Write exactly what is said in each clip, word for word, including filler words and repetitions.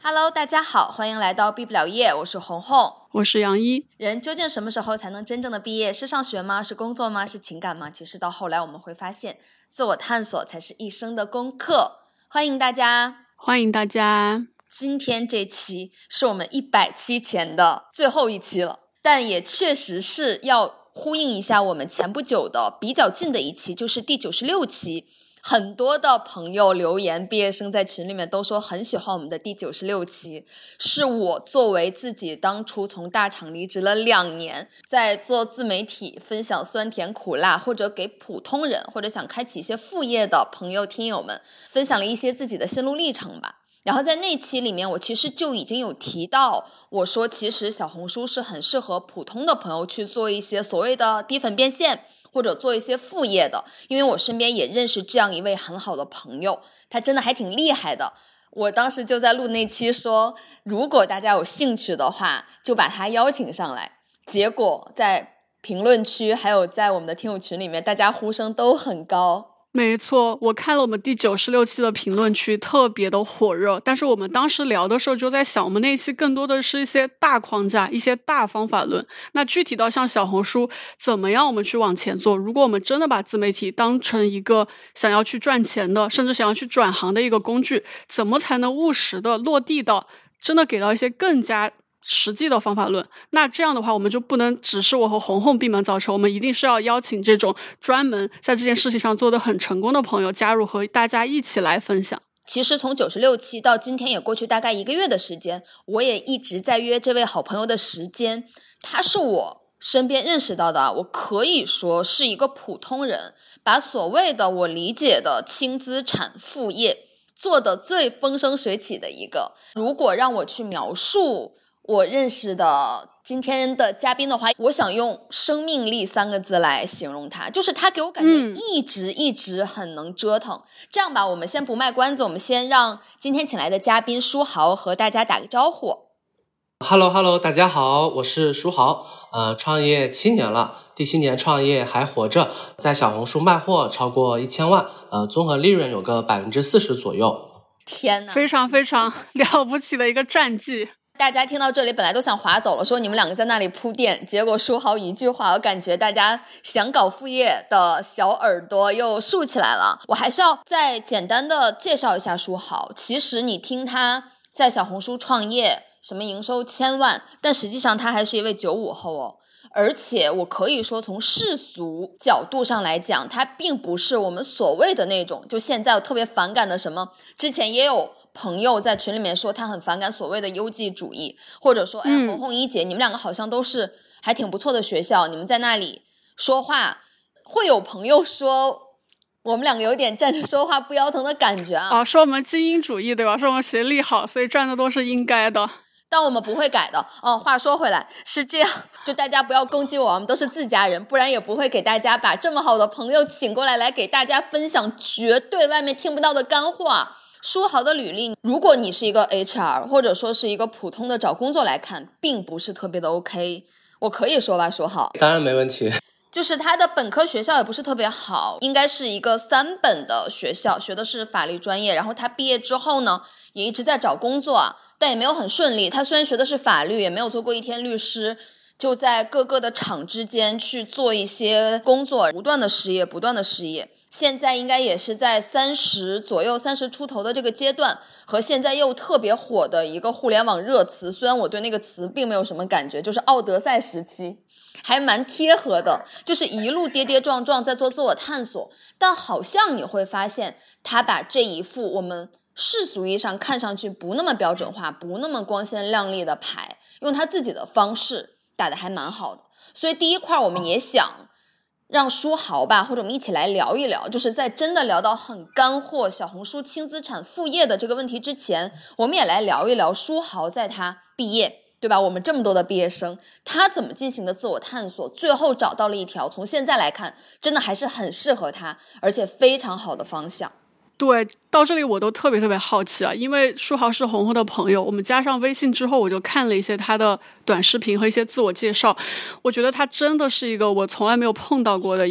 Hello， 大家好，欢迎来到毕不了业，我是红红， 我是杨一。 人究竟什么时候才能真正的毕业？是上学吗？是工作吗？是情感吗？其实到后来我们会发现，自我探索才是一生的功课。欢迎大家， 欢迎大家。 今天这期是我们一百期前的最后一期了，但也确实是要呼应一下我们前不久的比较近的一期，就是第九十六期。很多的朋友留言，毕业生在群里面都说很喜欢我们的第九十六期，是我作为自己当初从大厂离职了两年，在做自媒体分享酸甜苦辣，或者给普通人或者想开启一些副业的朋友听友们分享了一些自己的心路历程吧。然后在那期里面，我其实就已经有提到，我说其实小红书是很适合普通的朋友去做一些所谓的低粉变现，或者做一些副业的，因为我身边也认识这样一位很好的朋友，他真的还挺厉害的。我当时就在录那期说，如果大家有兴趣的话，就把他邀请上来。结果在评论区还有在我们的听友群里面，大家呼声都很高。 没错，我看了我们第九十六期的评论区特别的火热，但是我们当时聊的时候就在想，我们那一期更多的是一些大框架，一些大方法论。那具体到像小红书怎么样我们去往前做，如果我们真的把自媒体当成一个想要去赚钱的，甚至想要去转行的一个工具，怎么才能务实的落地到真的给到一些更加实际的方法论。那这样的话，我们就不能只是我和红红闭门造车，我们一定是要邀请这种专门在这件事情上做得很成功的朋友加入，和大家一起来分享。 其实从九十六期到今天也过去大概一个月的时间，我也一直在约这位好朋友的时间。他是我身边认识到的，我可以说是一个普通人，把所谓的我理解的轻资产副业做得最风生水起的一个。如果让我去描述我认识的今天的嘉宾的话，我想用生命力三个字来形容他，就是他给我感觉一直一直很能折腾、嗯、这样吧，我们先不卖关子，我们先让今天请来的嘉宾书豪和大家打个招呼。 Hello Hello 大家好，我是书豪，呃，创业七年了，第七年创业还活着，在小红书卖货超过一千万，呃，综合利润有个百分之四十左右。 天哪， 非常非常了不起的一个战绩。 大家听到这里本来都想划走了，说你们两个在那里铺垫，结果书豪一句话，我感觉大家想搞副业的小耳朵又竖起来了。我还是要再简单的介绍一下书豪。其实你听他在小红书创业，什么营收千万，但实际上他还是一位九五后哦。而且我可以说从世俗角度上来讲，他并不是我们所谓的那种就现在我特别反感的什么，之前也有朋友在群里面说他很反感所谓的优绩主义，或者说哎，红红一姐、嗯、你们两个好像都是还挺不错的学校，你们在那里说话，会有朋友说我们两个有点站着说话不腰疼的感觉啊。 哦，说我们精英主义对吧，说我们学历好所以赚的都是应该的， 但我们不会改的。哦，话说回来是这样，就大家不要攻击我，我们都是自家人，不然也不会给大家把这么好的朋友请过来，来给大家分享绝对外面听不到的干货。书豪的履历，如果你是一个 H R 或者说是一个普通的找工作来看，并不是特别的 OK， 我可以说吧，书豪？ 当然没问题。 就是他的本科学校也不是特别好，应该是一个三本的学校，学的是法律专业，然后他毕业之后呢也一直在找工作啊，但也没有很顺利。他虽然学的是法律，也没有做过一天律师，就在各个的厂之间去做一些工作，不断的失业不断的失业，现在应该也是在三十左右三十出头的这个阶段，和现在又特别火的一个互联网热词，虽然我对那个词并没有什么感觉，就是奥德赛时期，还蛮贴合的，就是一路跌跌撞撞在做自我探索。但好像你会发现他把这一副我们世俗意义上看上去不那么标准化不那么光鲜亮丽的牌，用他自己的方式打得还蛮好的。所以第一块我们也想让书豪吧，或者我们一起来聊一聊，就是在真的聊到很干货小红书轻资产副业的这个问题之前，我们也来聊一聊书豪在他毕业，对吧，我们这么多的毕业生，他怎么进行的自我探索，最后找到了一条从现在来看真的还是很适合他而且非常好的方向。 对，到这里我都特别特别好奇啊，因为书豪是红红的朋友，我们加上微信之后，我就看了一些他的短视频和一些自我介绍，我觉得他真的是一个我从来没有碰到过的一个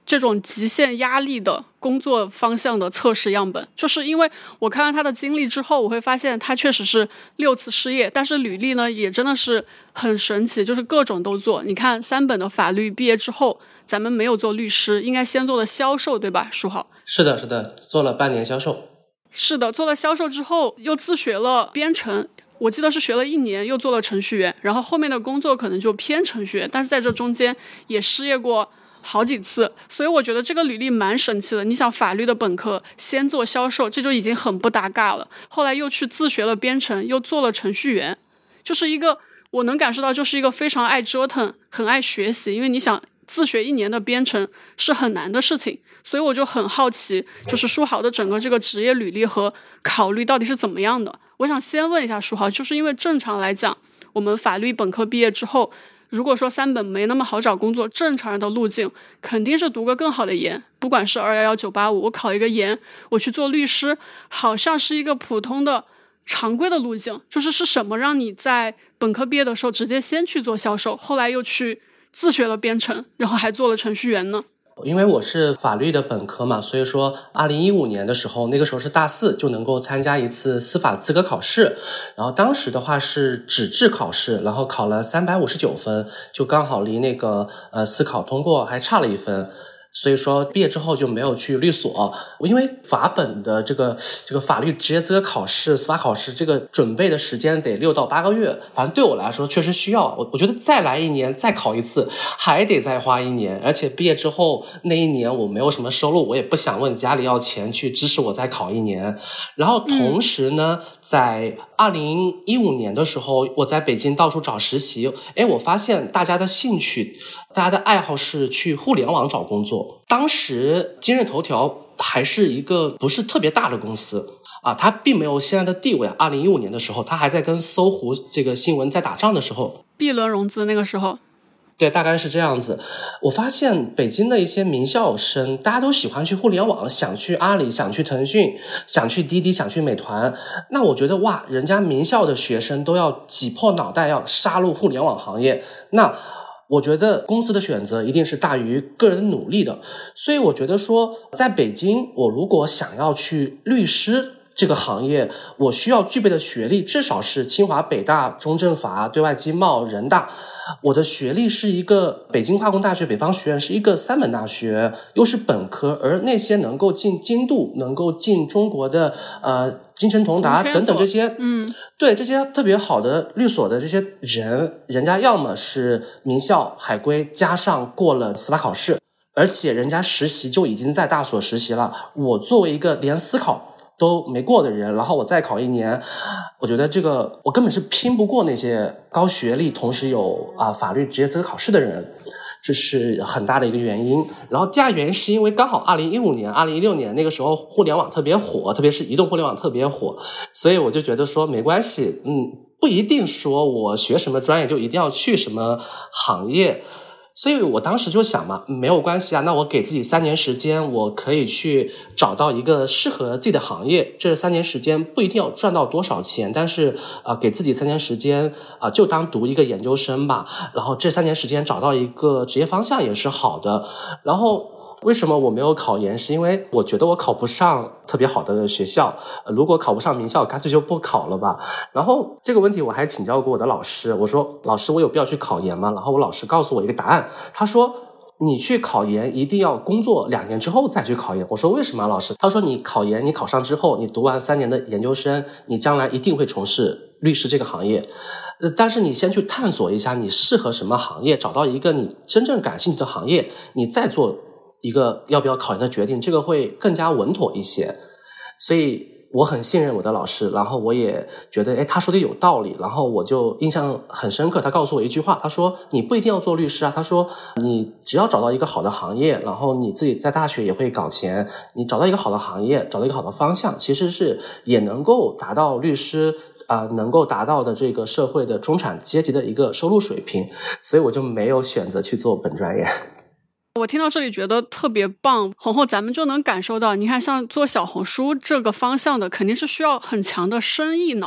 这种极限压力的工作方向的测试样本。就是因为我看完他的经历之后，我会发现他确实是六次失业，但是履历呢也真的是很神奇，就是各种都做。你看三本的法律毕业之后，咱们没有做律师，应该先做的销售，对吧，书豪？ 是的是的，做了半年销售。 是的，做了销售之后又自学了编程，我记得是学了一年，又做了程序员，然后后面的工作可能就偏程序员，但是在这中间也失业过好几次。所以我觉得这个履历蛮神奇的。你想法律的本科先做销售，这就已经很不搭嘎了，后来又去自学了编程，又做了程序员，就是一个我能感受到就是一个非常爱折腾很爱学习。因为你想自学一年的编程是很难的事情，所以我就很好奇，就是书豪的整个这个职业履历和考虑到底是怎么样的。我想先问一下书豪，就是因为正常来讲，我们法律本科毕业之后，如果说三本没那么好找工作，正常人的路径肯定是读个更好的研，不管是二一一、九八五，我考一个研，我去做律师，好像是一个普通的常规的路径。就是是什么让你在本科毕业的时候直接先去做销售，后来又去自学了编程，然后还做了程序员呢？ 因为我是法律的本科嘛，所以说二零一五年的时候，那个时候是大四，就能够参加一次司法资格考试。然后当时的话是纸质考试，然后考了三百五十九分，就刚好离那个呃司考通过还差了一分。所以说毕业之后就没有去律所，因为法本的这个这个法律职业资格考试、司法考试这个准备的时间得六到八个月，反正对我来说确实需要。我我觉得再来一年再考一次还得再花一年，而且毕业之后那一年我没有什么收入，我也不想问家里要钱去支持我再考一年。然后同时呢、嗯、在二零一五年的时候，我在北京到处找实习，诶，我发现大家的兴趣大家的爱好是去互联网找工作。当时今日头条还是一个不是特别大的公司啊，它并没有现在的地位。二零一五年的时候，它还在跟搜狐这个新闻在打仗的时候 ，B 轮融资那个时候， 对，大概是这样子。我发现北京的一些名校生，大家都喜欢去互联网，想去阿里，想去腾讯，想去滴滴，想去美团。那我觉得哇，人家名校的学生都要挤破脑袋要杀入互联网行业，那我觉得公司的选择一定是大于个人的努力的。所以我觉得说在北京，我如果想要去律师这个行业，我需要具备的学历至少是清华、北大、中政法、对外经贸、人大。我的学历是一个北京化工大学北方学院，是一个三本大学，又是本科。而那些能够进京都，能够进中国的呃金城同达等等这些， 嗯， 对这些特别好的律所的这些人，人家要么是名校海归，加上过了司法考试，而且人家实习就已经在大所实习了。我作为一个连司考都没过的人，然后我再考一年，我觉得这个我根本是拼不过那些高学历同时有啊法律职业资格考试的人，这是很大的一个原因。然后第二原因是因为刚好二零一五年、二零一六年那个时候互联网特别火，特别是移动互联网特别火，所以我就觉得说没关系，嗯，不一定说我学什么专业就一定要去什么行业。所以我当时就想嘛，没有关系啊，那我给自己三年时间，我可以去找到一个适合自己的行业。这三年时间不一定要赚到多少钱，但是啊、呃，给自己三年时间啊、呃，就当读一个研究生吧。然后这三年时间找到一个职业方向也是好的。然后为什么我没有考研，是因为我觉得我考不上特别好的学校，呃、如果考不上名校干脆就不考了吧。然后这个问题我还请教过我的老师，我说老师我有必要去考研吗？然后我老师告诉我一个答案，他说你去考研一定要工作两年之后再去考研。我说为什么老师？他说你考研你考上之后，你读完三年的研究生，你将来一定会从事律师这个行业，呃，但是你先去探索一下你适合什么行业，找到一个你真正感兴趣的行业，你再做一个要不要考研的决定，这个会更加稳妥一些。所以我很信任我的老师，然后我也觉得诶他说的有道理，然后我就印象很深刻。他告诉我一句话，他说你不一定要做律师啊，他说你只要找到一个好的行业，然后你自己在大学也会搞钱，你找到一个好的行业，找到一个好的方向，其实是也能够达到律师啊、呃、能够达到的这个社会的中产阶级的一个收入水平。所以我就没有选择去做本专业。 我听到这里觉得特别棒，红红咱们就能感受到，你看像做小红书这个方向的肯定是需要很强的生意脑，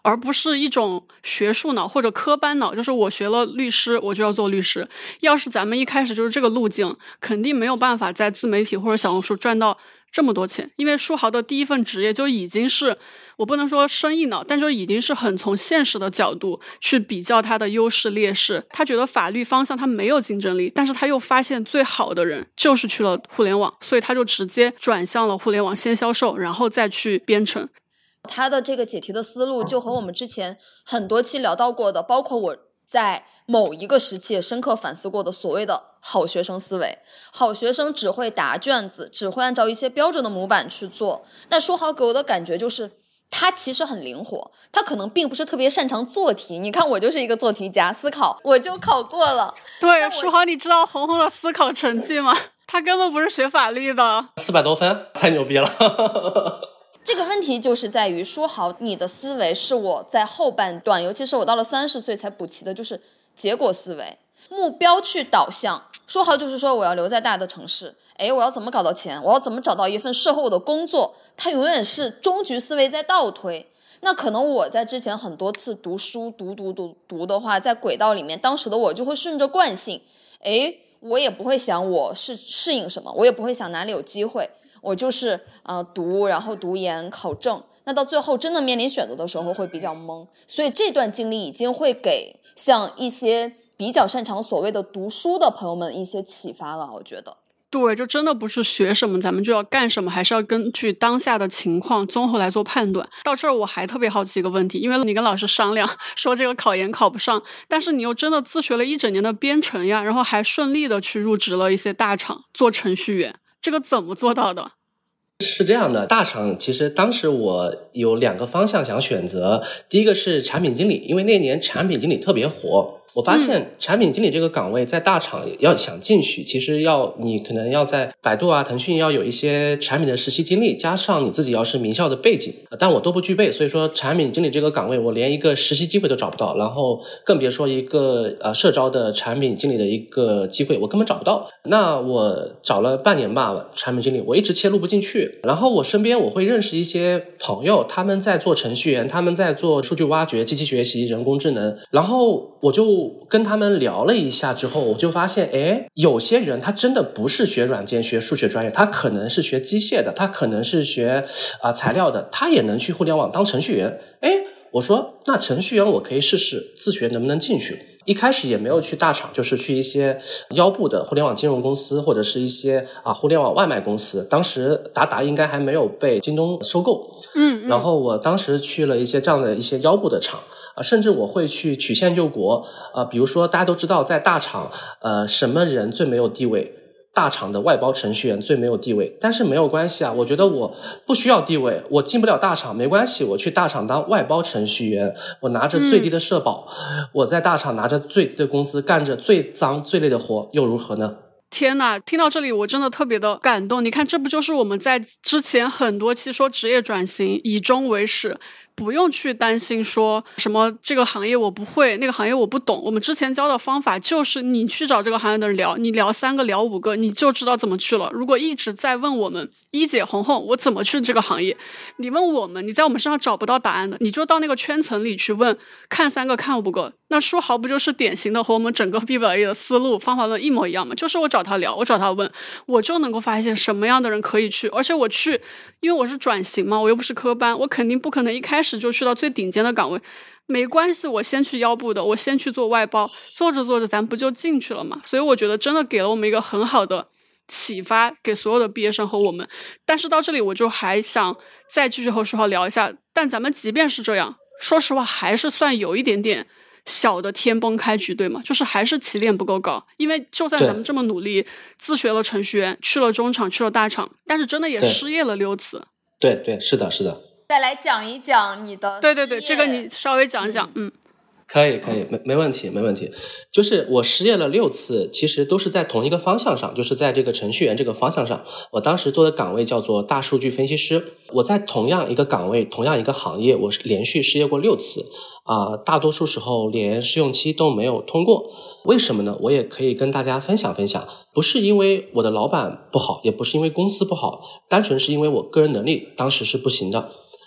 而不是一种学术脑或者科班脑，就是我学了律师我就要做律师。要是咱们一开始就是这个路径，肯定没有办法在自媒体或者小红书赚到这么多钱。因为书豪的第一份职业就已经是，我不能说生意脑，但就已经是很从现实的角度去比较他的优势劣势。他觉得法律方向他没有竞争力，但是他又发现最好的人就是去了互联网，所以他就直接转向了互联网，先销售然后再去编程。 他的这个解题的思路就和我们之前很多期聊到过的，包括我在某一个时期也深刻反思过的所谓的好学生思维。好学生只会答卷子，只会按照一些标准的模板去做，但书豪给我的感觉就是他其实很灵活，他可能并不是特别擅长做题。你看我就是一个做题家，思考我就考过了。 对，书豪你知道红红的思考成绩吗？他根本不是学法律的， 四百多分，太牛逼了。 这个问题就是在于书豪你的思维是我在后半段，尤其是我到了三十岁才补齐的，就是结果思维，目标去导向。书豪就是说我要留在大的城市，诶，我要怎么搞到钱，我要怎么找到一份适合我的工作，他永远是终局思维在倒推。那可能我在之前很多次读书读读读读的话，在轨道里面，当时的我就会顺着惯性，诶，我也不会想我是适应什么，我也不会想哪里有机会，我就是呃读，然后读研考证。那到最后真的面临选择的时候会比较懵，所以这段经历已经会给像一些比较擅长所谓的读书的朋友们一些启发了，我觉得。 对，就真的不是学什么咱们就要干什么，还是要根据当下的情况综合来做判断。到这儿我还特别好奇一个问题，因为你跟老师商量说这个考研考不上，但是你又真的自学了一整年的编程呀，然后还顺利的去入职了一些大厂做程序员，这个怎么做到的？ 是这样的，大厂其实当时我有两个方向想选择，第一个是产品经理，因为那年产品经理特别火。我发现产品经理这个岗位在大厂要想进去，其实要你可能要在百度啊、腾讯要有一些产品的实习经历，加上你自己要是名校的背景，但我都不具备，所以说产品经理这个岗位我连一个实习机会都找不到，然后更别说一个呃社招的产品经理的一个机会，我根本找不到。那我找了半年吧，产品经理我一直切入不进去，然后我身边我会认识一些朋友，他们在做程序员，他们在做数据挖掘、机器学习、人工智能，然后我就跟他们聊了一下之后，我就发现诶，有些人他真的不是学软件学数学专业，他可能是学机械的，他可能是学啊、呃、材料的，他也能去互联网当程序员。诶，我说那程序员我可以试试自学能不能进去。一开始也没有去大厂，就是去一些腰部的互联网金融公司，或者是一些啊互联网外卖公司。当时达达应该还没有被京东收购，嗯, 嗯，然后我当时去了一些这样的一些腰部的厂啊，甚至我会去曲线救国啊，比如说大家都知道，在大厂，呃，什么人最没有地位？大厂的外包程序员最没有地位，但是没有关系啊，我觉得我不需要地位，我进不了大厂没关系，我去大厂当外包程序员，我拿着最低的社保、嗯、我在大厂拿着最低的工资，干着最脏最累的活又如何呢？ 天哪，听到这里我真的特别的感动。你看，这不就是我们在之前很多期说职业转型以终为始，不用去担心说什么这个行业我不会，那个行业我不懂。我们之前教的方法就是你去找这个行业的人聊，你聊三个聊五个你就知道怎么去了。如果一直在问我们一姐红红我怎么去这个行业，你问我们，你在我们身上找不到答案的，你就到那个圈层里去问，看三个看五个。那书豪不就是典型的和我们整个 B 百 A 的思路方法论一模一样吗？就是我找他聊，我找他问，我就能够发现什么样的人可以去。而且我去，因为我是转型嘛，我又不是科班，我肯定不可能一开始就去到最顶尖的岗位，没关系，我先去腰部的，我先去做外包，做着做着咱不就进去了嘛。所以我觉得真的给了我们一个很好的启发，给所有的毕业生和我们。但是到这里我就还想再继续和书豪聊一下，但咱们即便是这样，说实话还是算有一点点小的天崩开局，对吗？就是还是起点不够高，因为就算咱们这么努力自学了程序员，去了中厂去了大厂，但是真的也失业了六次。 对对，是的是的。 再来讲一讲你的对对对，这个你稍微讲一讲。嗯， 可以可以，没没问题没问题。就是我失业了六次，其实都是在同一个方向上，就是在这个程序员这个方向上。我当时做的岗位叫做大数据分析师，我在同样一个岗位同样一个行业，我连续失业过六次啊、呃，大多数时候连试用期都没有通过。为什么呢？我也可以跟大家分享分享。不是因为我的老板不好，也不是因为公司不好，单纯是因为我个人能力当时是不行的。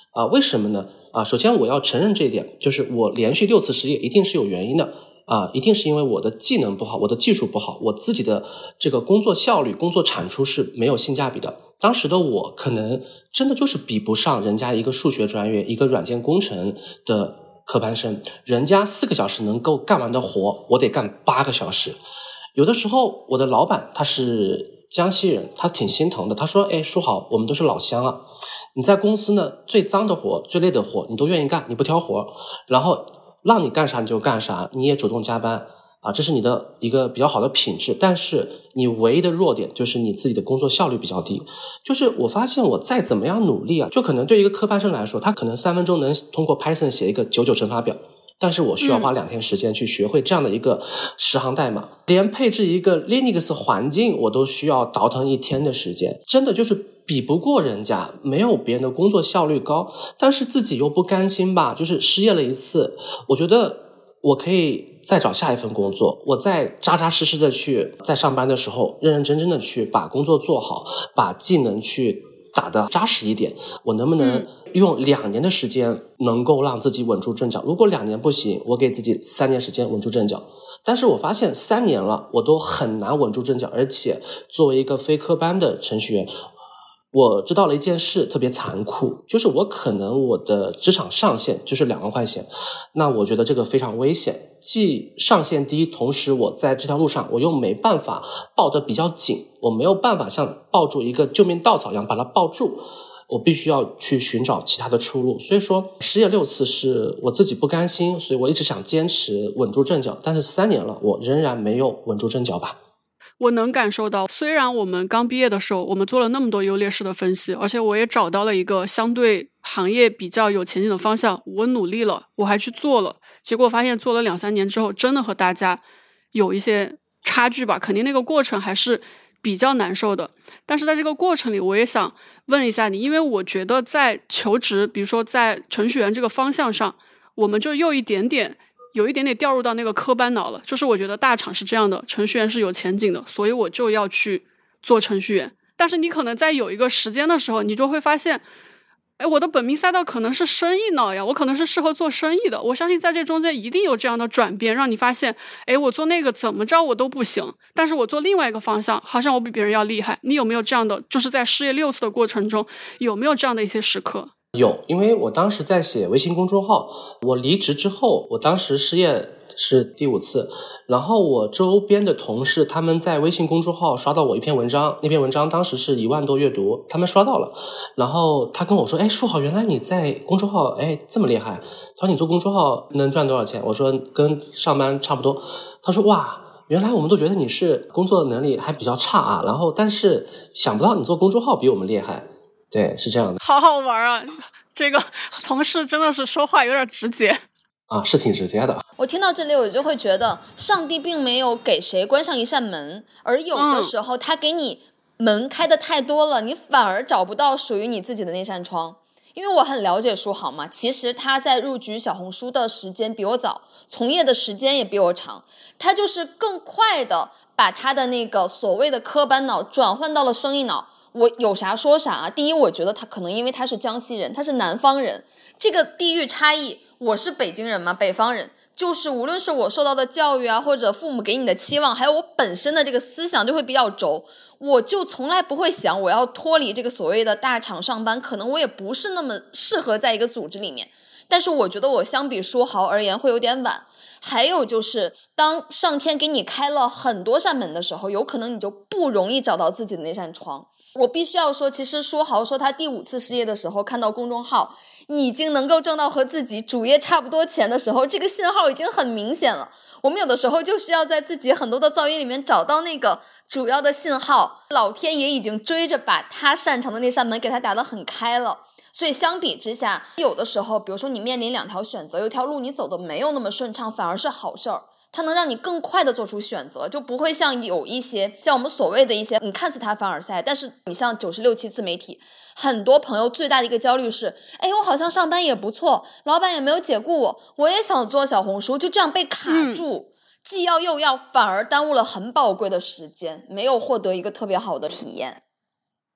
啊、呃，为什么呢？啊、呃，首先我要承认这一点，就是我连续六次失业一定是有原因的。啊、呃，一定是因为我的技能不好，我的技术不好，我自己的这个工作效率、工作产出是没有性价比的。当时的我可能真的就是比不上人家一个数学专业、一个软件工程的科班生，人家四个小时能够干完的活，我得干八个小时。有的时候我的老板他是江西人，他挺心疼的，他说：“哎，书豪，我们都是老乡啊，你在公司呢最脏的活、最累的活，你都愿意干，你不挑活，然后。”让你干啥你就干啥，你也主动加班啊，这是你的一个比较好的品质。但是你唯一的弱点就是你自己的工作效率比较低。就是我发现我再怎么样努力啊，就可能对一个科班生来说，他可能三分钟能通过 Python 写一个九九乘法表，但是我需要花两天时间去学会这样的一个十行代码，嗯、连配置一个 Linux 环境我都需要倒腾一天的时间，真的就是比不过人家，没有别人的工作效率高，但是自己又不甘心吧，就是失业了一次，我觉得我可以再找下一份工作，我再扎扎实实的去在上班的时候认认真真的去把工作做好，把技能去打得扎实一点，我能不能用两年的时间能够让自己稳住阵脚？如果两年不行，我给自己三年时间稳住阵脚。但是我发现三年了我都很难稳住阵脚，而且作为一个非科班的程序员，我知道了一件事特别残酷，就是我可能我的职场上限就是两万块钱，那我觉得这个非常危险，既上限低，同时我在这条路上我又没办法抱得比较紧，我没有办法像抱住一个救命稻草一样把它抱住，我必须要去寻找其他的出路。所以说失业六次是我自己不甘心，所以我一直想坚持稳住阵脚，但是三年了我仍然没有稳住阵脚吧。 我能感受到，虽然我们刚毕业的时候我们做了那么多优劣势的分析，而且我也找到了一个相对行业比较有前景的方向，我努力了，我还去做了，结果发现做了两三年之后真的和大家有一些差距吧，肯定那个过程还是比较难受的。但是在这个过程里我也想问一下你，因为我觉得在求职比如说在程序员这个方向上，我们就又一点点有一点点掉入到那个科班脑了，就是我觉得大厂是这样的，程序员是有前景的，所以我就要去做程序员。但是你可能在有一个时间的时候，你就会发现，哎，我的本命赛道可能是生意脑呀，我可能是适合做生意的。我相信在这中间一定有这样的转变，让你发现，哎，我做那个怎么着我都不行，但是我做另外一个方向，好像我比别人要厉害。你有没有这样的，就是在失业六次的过程中，有没有这样的一些时刻？ 有，因为我当时在写微信公众号，我离职之后，我当时失业是第五次，然后我周边的同事他们在微信公众号刷到我一篇文章，那篇文章当时是一万多阅读，他们刷到了，然后他跟我说，哎，书豪，原来你在公众号哎这么厉害，他说你做公众号能赚多少钱？我说跟上班差不多。他说哇，原来我们都觉得你是工作能力还比较差啊，然后但是想不到你做公众号比我们厉害。对，是这样的。 好好玩啊，这个同事真的是说话有点直接啊，是挺直接的。 我听到这里我就会觉得上帝并没有给谁关上一扇门，而有的时候他给你门开的太多了、嗯、你反而找不到属于你自己的那扇窗。因为我很了解书豪嘛，其实他在入局小红书的时间比我早，从业的时间也比我长，他就是更快的把他的那个所谓的科班脑转换到了生意脑。我有啥说啥啊，第一我觉得他可能因为他是江西人，他是南方人，这个地域差异，我是北京人嘛，北方人，就是无论是我受到的教育啊，或者父母给你的期望，还有我本身的这个思想就会比较轴，我就从来不会想我要脱离这个所谓的大厂上班，可能我也不是那么适合在一个组织里面，但是我觉得我相比书豪而言会有点晚。还有就是当上天给你开了很多扇门的时候，有可能你就不容易找到自己的那扇窗。我必须要说，其实书豪说他第五次失业的时候看到公众号已经能够挣到和自己主业差不多钱的时候，这个信号已经很明显了。我们有的时候就是要在自己很多的噪音里面找到那个主要的信号，老天爷已经追着把他擅长的那扇门给他打得很开了。所以相比之下，有的时候比如说你面临两条选择，有一条路你走的没有那么顺畅，反而是好事儿，它能让你更快的做出选择，就不会像有一些像我们所谓的一些你看似他凡尔赛，但是你像九十六期自媒体，很多朋友最大的一个焦虑是，哎，我好像上班也不错，老板也没有解雇我，我也想做小红书，就这样被卡住、嗯、既要又要，反而耽误了很宝贵的时间，没有获得一个特别好的体验。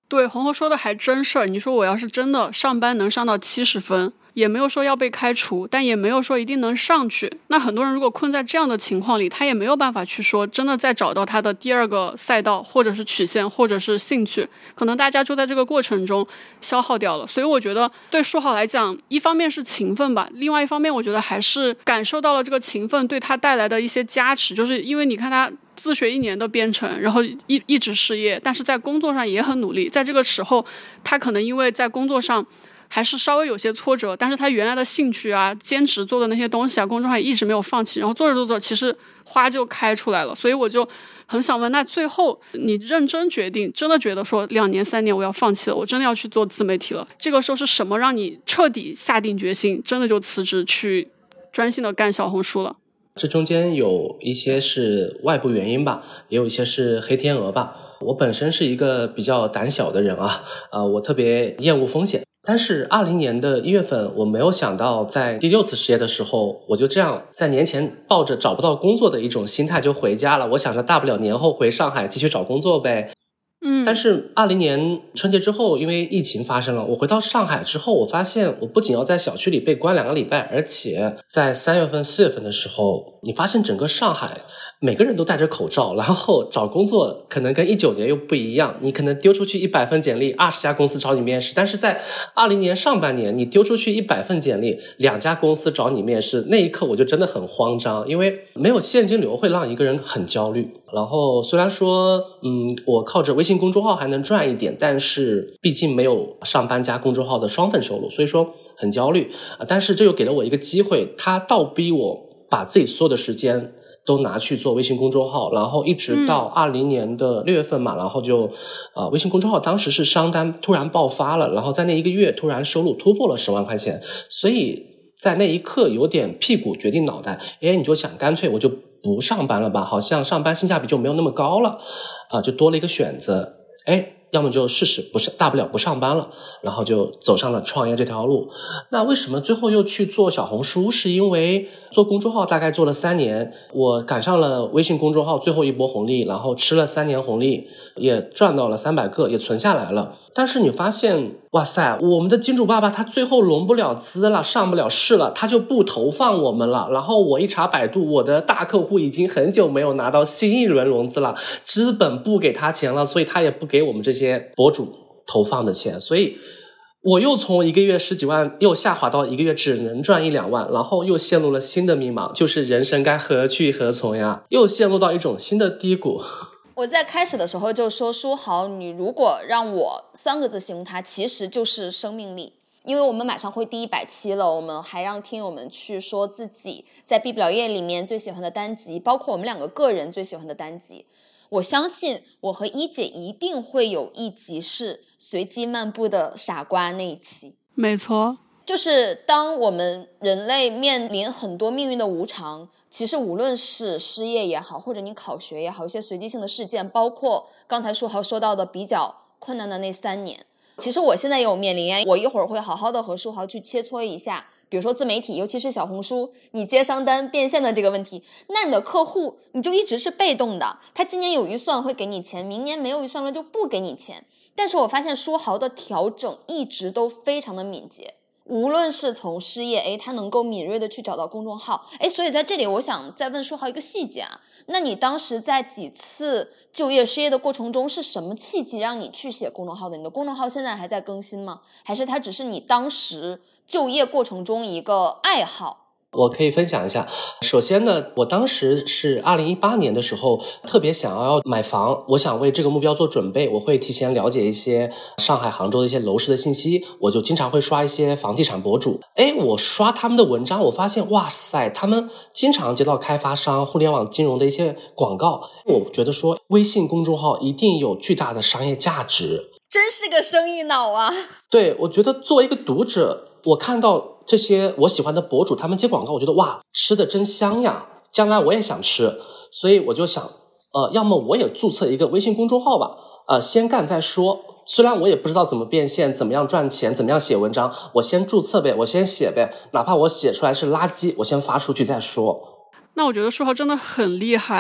对，红红说的还真事儿。你说我要是真的上班能上到七十分，也没有说要被开除，但也没有说一定能上去。那很多人如果困在这样的情况里，他也没有办法去说真的再找到他的第二个赛道，或者是曲线，或者是兴趣，可能大家就在这个过程中消耗掉了。所以我觉得对书豪来讲，一方面是勤奋吧，另外一方面我觉得还是感受到了这个勤奋对他带来的一些加持，就是因为你看他自学一年的编程，然后一一直失业，但是在工作上也很努力。在这个时候，他可能因为在工作上还是稍微有些挫折，但是他原来的兴趣啊，坚持做的那些东西啊，公众号也一直没有放弃，然后做着做着其实花就开出来了。所以我就很想问，那最后你认真决定，真的觉得说两年三年我要放弃了，我真的要去做自媒体了，这个时候是什么让你彻底下定决心，真的就辞职去专心的干小红书了？ 这中间有一些是外部原因吧，也有一些是黑天鹅吧。我本身是一个比较胆小的人啊，呃，我特别厌恶风险。但是二零年的一月份，我没有想到在第六次失业的时候，我就这样在年前抱着找不到工作的一种心态就回家了。我想着大不了年后回上海继续找工作呗。 嗯， 但是二零年春节之后，因为疫情发生了，我回到上海之后，我发现我不仅要在小区里被关两个礼拜，而且在三月份、四月份的时候，你发现整个上海每个人都戴着口罩，然后找工作可能跟一九年又不一样，你可能丢出去一百份简历，二十家公司找你面试，但是在二零年上半年，你丢出去一百份简历，两家公司找你面试，那一刻我就真的很慌张，因为没有现金流会让一个人很焦虑。然后虽然说，嗯，我靠着微信公众号还能赚一点，但是毕竟没有上班加公众号的双份收入，所以说很焦虑。但是这又给了我一个机会，他倒逼我把自己所有的时间都拿去做微信公众号，然后一直到二零年的六月份嘛，嗯、然后就呃微信公众号当时是商单突然爆发了，然后在那一个月突然收入突破了十万块钱，所以在那一刻有点屁股决定脑袋，诶，你就想干脆我就不上班了吧，好像上班性价比就没有那么高了啊、呃，就多了一个选择，诶，要么就试试，不是大不了不上班了，然后就走上了创业这条路。那为什么最后又去做小红书？是因为做公众号大概做了三年，我赶上了微信公众号最后一波红利，然后吃了三年红利，也赚到了三百个，也存下来了。但是你发现，哇塞，我们的金主爸爸他最后融不了资了，上不了市了，他就不投放我们了。然后我一查百度，我的大客户已经很久没有拿到新一轮融资了，资本不给他钱了，所以他也不给我们这些博主投放的钱，所以我又从一个月十几万又下滑到一个月只能赚一两万，然后又陷入了新的迷茫，就是人生该何去何从呀，又陷入到一种新的低谷。 我在开始的时候就说，书豪，你如果让我三个字形容它，其实就是生命力。因为我们马上会第一百期了，我们还让听友们去说自己在毕不了业里面最喜欢的单集，包括我们两个个人最喜欢的单集。我相信我和一姐一定会有一集是随机漫步的傻瓜那一期。 没错， 就是当我们人类面临很多命运的无常，其实无论是失业也好，或者你考学也好，一些随机性的事件，包括刚才书豪说到的比较困难的那三年，其实我现在也有面临，我一会儿会好好的和书豪去切磋一下，比如说自媒体，尤其是小红书，你接商单变现的这个问题，那你的客户你就一直是被动的，他今年有预算会给你钱，明年没有预算了就不给你钱。但是我发现书豪的调整一直都非常的敏捷，无论是从失业，诶，他能够敏锐的去找到公众号，诶，所以在这里我想再问书豪一个细节啊，那你当时在几次就业失业的过程中，是什么契机让你去写公众号的？你的公众号现在还在更新吗？还是它只是你当时就业过程中一个爱好？ 我可以分享一下。首先呢，我当时是二零一八年的时候特别想要买房，我想为这个目标做准备，我会提前了解一些上海杭州的一些楼市的信息，我就经常会刷一些房地产博主。诶，我刷他们的文章，我发现哇塞，他们经常接到开发商、互联网金融的一些广告，我觉得说微信公众号一定有巨大的商业价值， 真是个生意脑啊。 对，我觉得作为一个读者，我看到这些我喜欢的博主他们接广告，我觉得哇，吃的真香呀，将来我也想吃，所以我就想呃，要么我也注册一个微信公众号吧，呃，先干再说。虽然我也不知道怎么变现，怎么样赚钱，怎么样写文章，我先注册呗，我先写呗，哪怕我写出来是垃圾，我先发出去再说。 那我觉得书豪真的很厉害，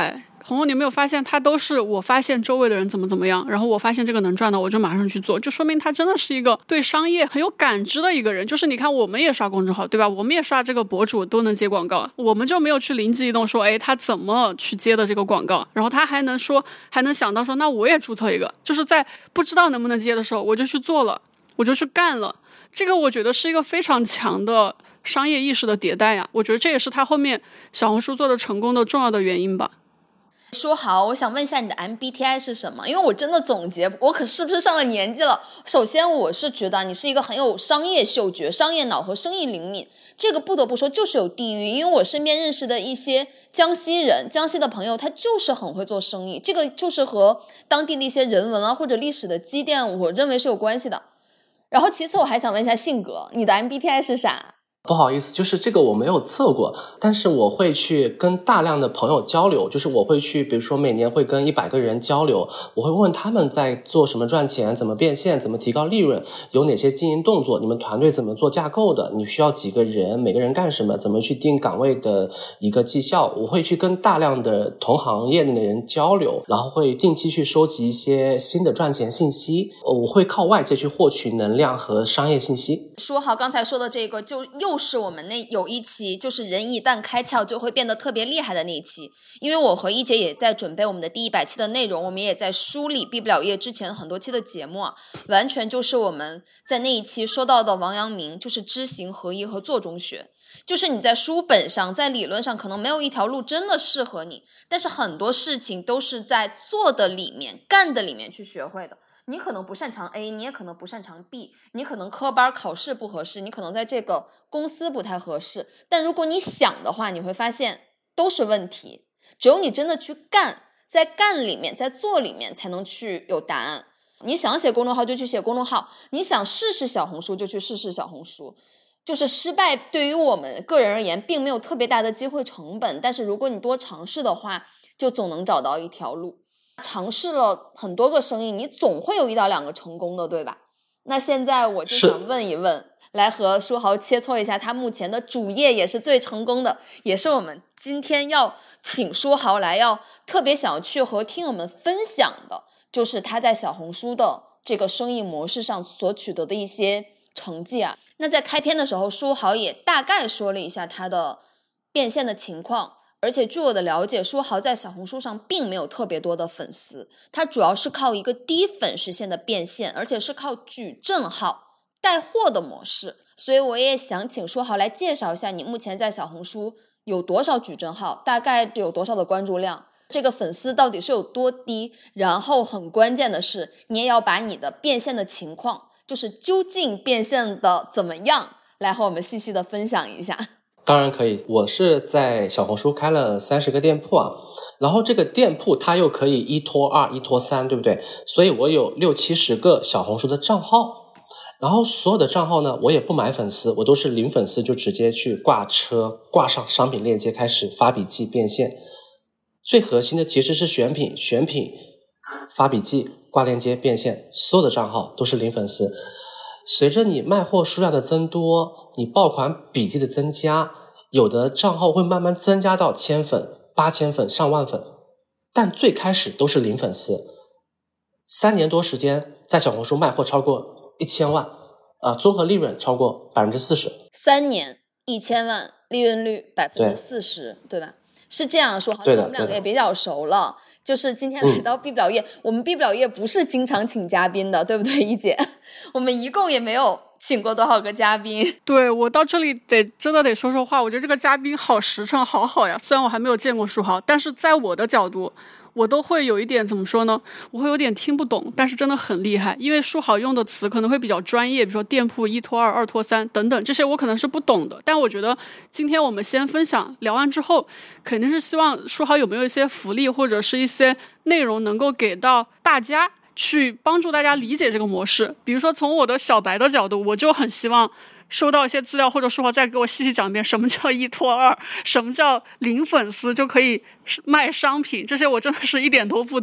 彤彤，你有没有发现他都是我发现周围的人怎么怎么样，然后我发现这个能赚的我就马上去做，就说明他真的是一个对商业很有感知的一个人。就是你看我们也刷公众号对吧，我们也刷这个博主都能接广告，我们就没有去灵机一动说哎他怎么去接的这个广告，然后他还能说还能想到说那我也注册一个，就是在不知道能不能接的时候我就去做了，我就去干了。这个我觉得是一个非常强的商业意识的迭代呀，我觉得这也是他后面小红书做的成功的重要的原因吧。 说好，我想问一下你的 M B T I 是什么？因为我真的总结，我可是不是上了年纪了？首先，我是觉得你是一个很有商业嗅觉、商业脑和生意灵敏，这个不得不说就是有地域。因为我身边认识的一些江西人、江西的朋友，他就是很会做生意，这个就是和当地的一些人文啊或者历史的积淀，我认为是有关系的。然后其次，我还想问一下性格，你的 M B T I 是啥？ 不好意思，就是这个我没有测过，但是我会去跟大量的朋友交流，就是我会去，比如说每年会跟一百个人交流，我会问他们在做什么赚钱，怎么变现，怎么提高利润，有哪些经营动作，你们团队怎么做架构的，你需要几个人，每个人干什么，怎么去定岗位的一个绩效，我会去跟大量的同行业内的人交流，然后会定期去收集一些新的赚钱信息，我会靠外界去获取能量和商业信息。 说好刚才说的这个就又是我们那有一期就是人一旦开窍就会变得特别厉害的那一期，因为我和一姐也在准备我们的第一百期的内容，我们也在梳理毕不了业之前很多期的节目啊，完全就是我们在那一期说到的王阳明，就是知行合一和做中学。就是你在书本上在理论上可能没有一条路真的适合你，但是很多事情都是在做的里面干的里面去学会的。你可能不擅长 A， 你也可能不擅长 B， 你可能科班考试不合适，你可能在这个公司不太合适，但如果你想的话，你会发现都是问题，只有你真的去干，在干里面在做里面才能去有答案。你想写公众号就去写公众号，你想试试小红书就去试试小红书，就是失败对于我们个人而言并没有特别大的机会成本，但是如果你多尝试的话，就总能找到一条路。尝试了很多个生意，你总会有一到两个成功的，对吧？那现在我就想问一问，来和书豪切磋一下他目前的主业也是最成功的，也是我们今天要请书豪来要特别想要去和听友们分享的，就是他在小红书的这个生意模式上所取得的一些成绩啊。那在开篇的时候，书豪也大概说了一下他的变现的情况，而且据我的了解，书豪在小红书上并没有特别多的粉丝，他主要是靠一个低粉实现的变现，而且是靠矩阵号带货的模式。所以我也想请书豪来介绍一下你目前在小红书有多少矩阵号，大概有多少的关注量，这个粉丝到底是有多低，然后很关键的是你也要把你的变现的情况，就是究竟变现的怎么样，来和我们细细的分享一下。 当然可以，我是在小红书开了三十个店铺啊，然后这个店铺它又可以一拖二一拖三，对不对？所以我有六七十个小红书的账号，然后所有的账号呢，我也不买粉丝，我都是零粉丝就直接去挂车，挂上商品链接开始发笔记变现。最核心的其实是选品，选品发笔记挂链接变现，所有的账号都是零粉丝。随着你卖货数量的增多，你爆款比例的增加，有的账号会慢慢增加到千粉、八千粉、上万粉，但最开始都是零粉丝。三年多时间，在小红书卖货超过一千万，啊，综合利润超过百分之四十。 三年一千万，利润率百分之四十，对吧？是这样说，好像我们两个也比较熟了。就是今天来到毕不了业、嗯、我们毕不了业不是经常请嘉宾的，对不对一姐？我们一共也没有请过多少个嘉宾。 对，我到这里得真的得说说话，我觉得这个嘉宾好实诚好好呀，虽然我还没有见过书豪，但是在我的角度我都会有一点怎么说呢，我会有点听不懂，但是真的很厉害，因为书豪用的词可能会比较专业，比如说店铺一拖二二拖三等等，这些我可能是不懂的，但我觉得今天我们先分享，聊完之后肯定是希望书豪有没有一些福利或者是一些内容能够给到大家，去帮助大家理解这个模式。比如说从我的小白的角度，我就很希望收到一些资料，或者书豪再给我细细讲一遍什么叫一拖二，什么叫零粉丝就可以卖商品，这些我真的是一点都不懂。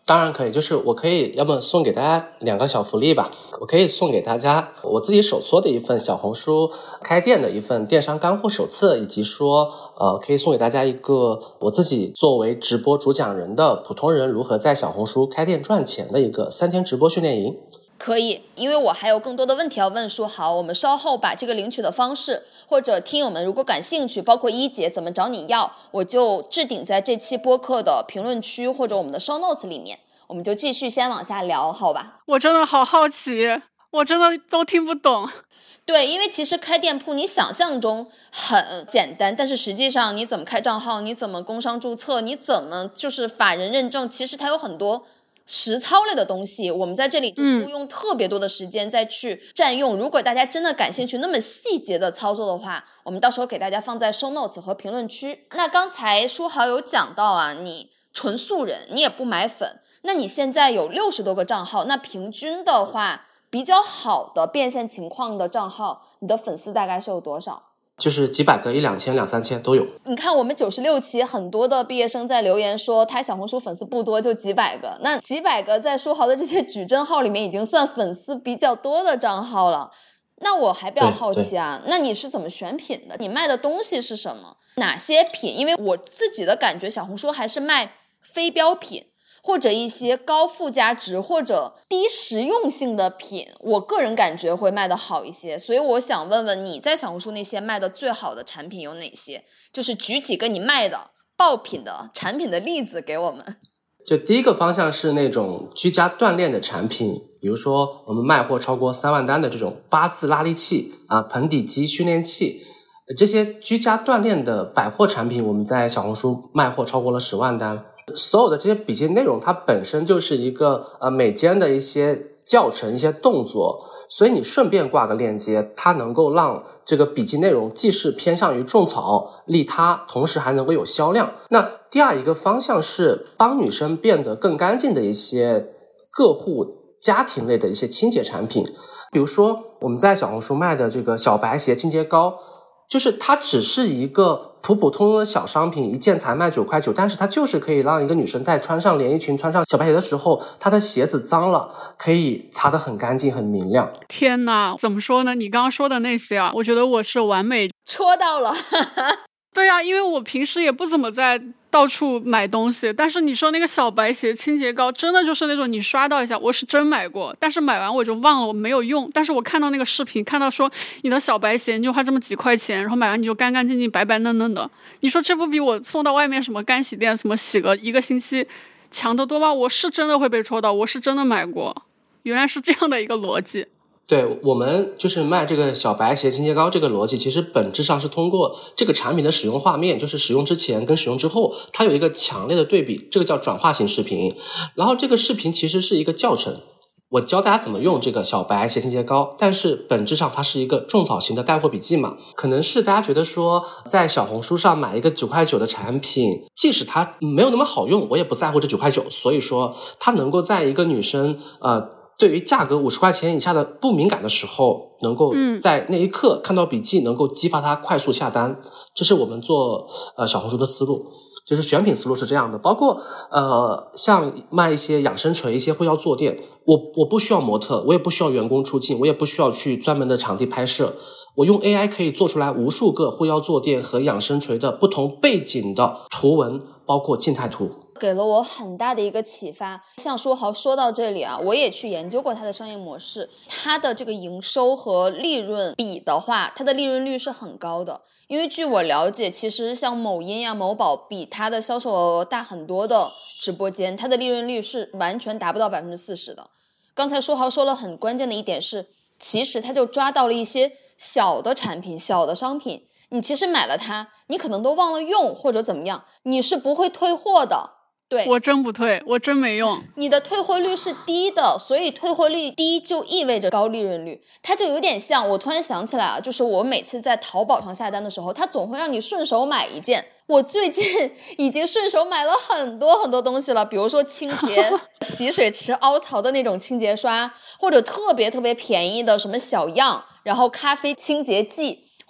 当然可以，就是我可以要么送给大家两个小福利吧，我可以送给大家我自己手搓的一份小红书开店的一份电商干货手册，以及说呃，可以送给大家一个我自己作为直播主讲人的普通人如何在小红书开店赚钱的一个三天直播训练营。 可以，因为我还有更多的问题要问书豪，我们稍后把这个领取的方式，或者听友们如果感兴趣，包括一姐怎么找你要，我就置顶在这期播客的评论区或者我们的 show notes 里面，我们就继续先往下聊，好吧？ 我真的好好奇，我真的都听不懂。 对，因为其实开店铺你想象中很简单，但是实际上你怎么开账号，你怎么工商注册，你怎么就是法人认证，其实它有很多实操类的东西，我们在这里就不用特别多的时间再去占用、嗯、如果大家真的感兴趣那么细节的操作的话，我们到时候给大家放在 show notes 和评论区。那刚才书豪有讲到啊，你纯素人，你也不买粉，那你现在有六十多个账号，那平均的话比较好的变现情况的账号，你的粉丝大概是有多少？ 就是几百个，一两千两三千都有。 你看我们九十六期很多的毕业生在留言说他小红书粉丝不多，就几百个，那几百个在书豪的这些矩阵号里面已经算粉丝比较多的账号了。那我还比较好奇啊，那你是怎么选品的？你卖的东西是什么？哪些品？因为我自己的感觉小红书还是卖非标品，或者一些高附加值或者低实用性的品，我个人感觉会卖得好一些。所以我想问问你在小红书那些卖的最好的产品有哪些？就是举几个你卖的爆品的产品的例子给我们。 就第一个方向是那种居家锻炼的产品，比如说我们卖货超过三万单的这种八字拉力器啊、盆底肌训练器，这些居家锻炼的百货产品，我们在小红书卖货超过了十万单。所有的这些笔记内容它本身就是一个呃美肩的一些教程一些动作，所以你顺便挂个链接，它能够让这个笔记内容既是偏向于种草利他，同时还能够有销量。那第二一个方向是帮女生变得更干净的一些个护家庭类的一些清洁产品，比如说我们在小红书卖的这个小白鞋清洁膏，就是它只是一个普普通通的小商品，一件才卖九块九，但是它就是可以让一个女生在穿上连衣裙穿上小白鞋的时候，她的鞋子脏了可以擦得很干净很明亮。 天哪，怎么说呢，你刚刚说的那些啊，我觉得我是完美戳到了对啊，因为我平时也不怎么在到处买东西，但是你说那个小白鞋清洁膏真的就是那种你刷到一下，我是真买过，但是买完我就忘了，我没有用。但是我看到那个视频，看到说你的小白鞋你就花这么几块钱，然后买完你就干干净净白白嫩嫩的，你说这不比我送到外面什么干洗店什么洗个一个星期强得多吗？我是真的会被戳到，我是真的买过，原来是这样的一个逻辑。 对，我们就是卖这个小白鞋清洁膏这个逻辑，其实本质上是通过这个产品的使用画面，就是使用之前跟使用之后，它有一个强烈的对比，这个叫转化型视频。然后这个视频其实是一个教程，我教大家怎么用这个小白鞋清洁膏，但是本质上它是一个种草型的带货笔记嘛。可能是大家觉得说在小红书上买一个九块九的产品，即使它没有那么好用，我也不在乎这九块九，所以说它能够在一个女生呃对于价格五十块钱以下的不敏感的时候，能够在那一刻看到笔记，能够激发他快速下单，这是我们做呃小红书的思路，就是选品思路是这样的。包括呃像卖一些养生锤、一些会要坐垫，我我不需要模特，我也不需要员工出镜，我也不需要去专门的场地拍摄，我用 A I 可以做出来无数个护腰坐垫和养生锤的不同背景的图文，包括静态图， 给了我很大的一个启发。像书豪说到这里啊，我也去研究过它的商业模式，它的这个营收和利润比的话，它的利润率是很高的。因为据我了解，其实像某音呀、某宝比它的销售额大很多的直播间，它的利润率是完全达不到 百分之四十 的。刚才书豪说了很关键的一点是，其实他就抓到了一些小的产品、小的商品，你其实买了它，你可能都忘了用或者怎么样，你是不会退货的。对， 我真不退，我真没用。 你的退货率是低的，所以退货率低就意味着高利润率。它就有点像，我突然想起来啊，就是我每次在淘宝上下单的时候，它总会让你顺手买一件。我最近已经顺手买了很多很多东西了，比如说清洁洗水池凹槽的那种清洁刷，或者特别特别便宜的什么小样，然后咖啡清洁剂，或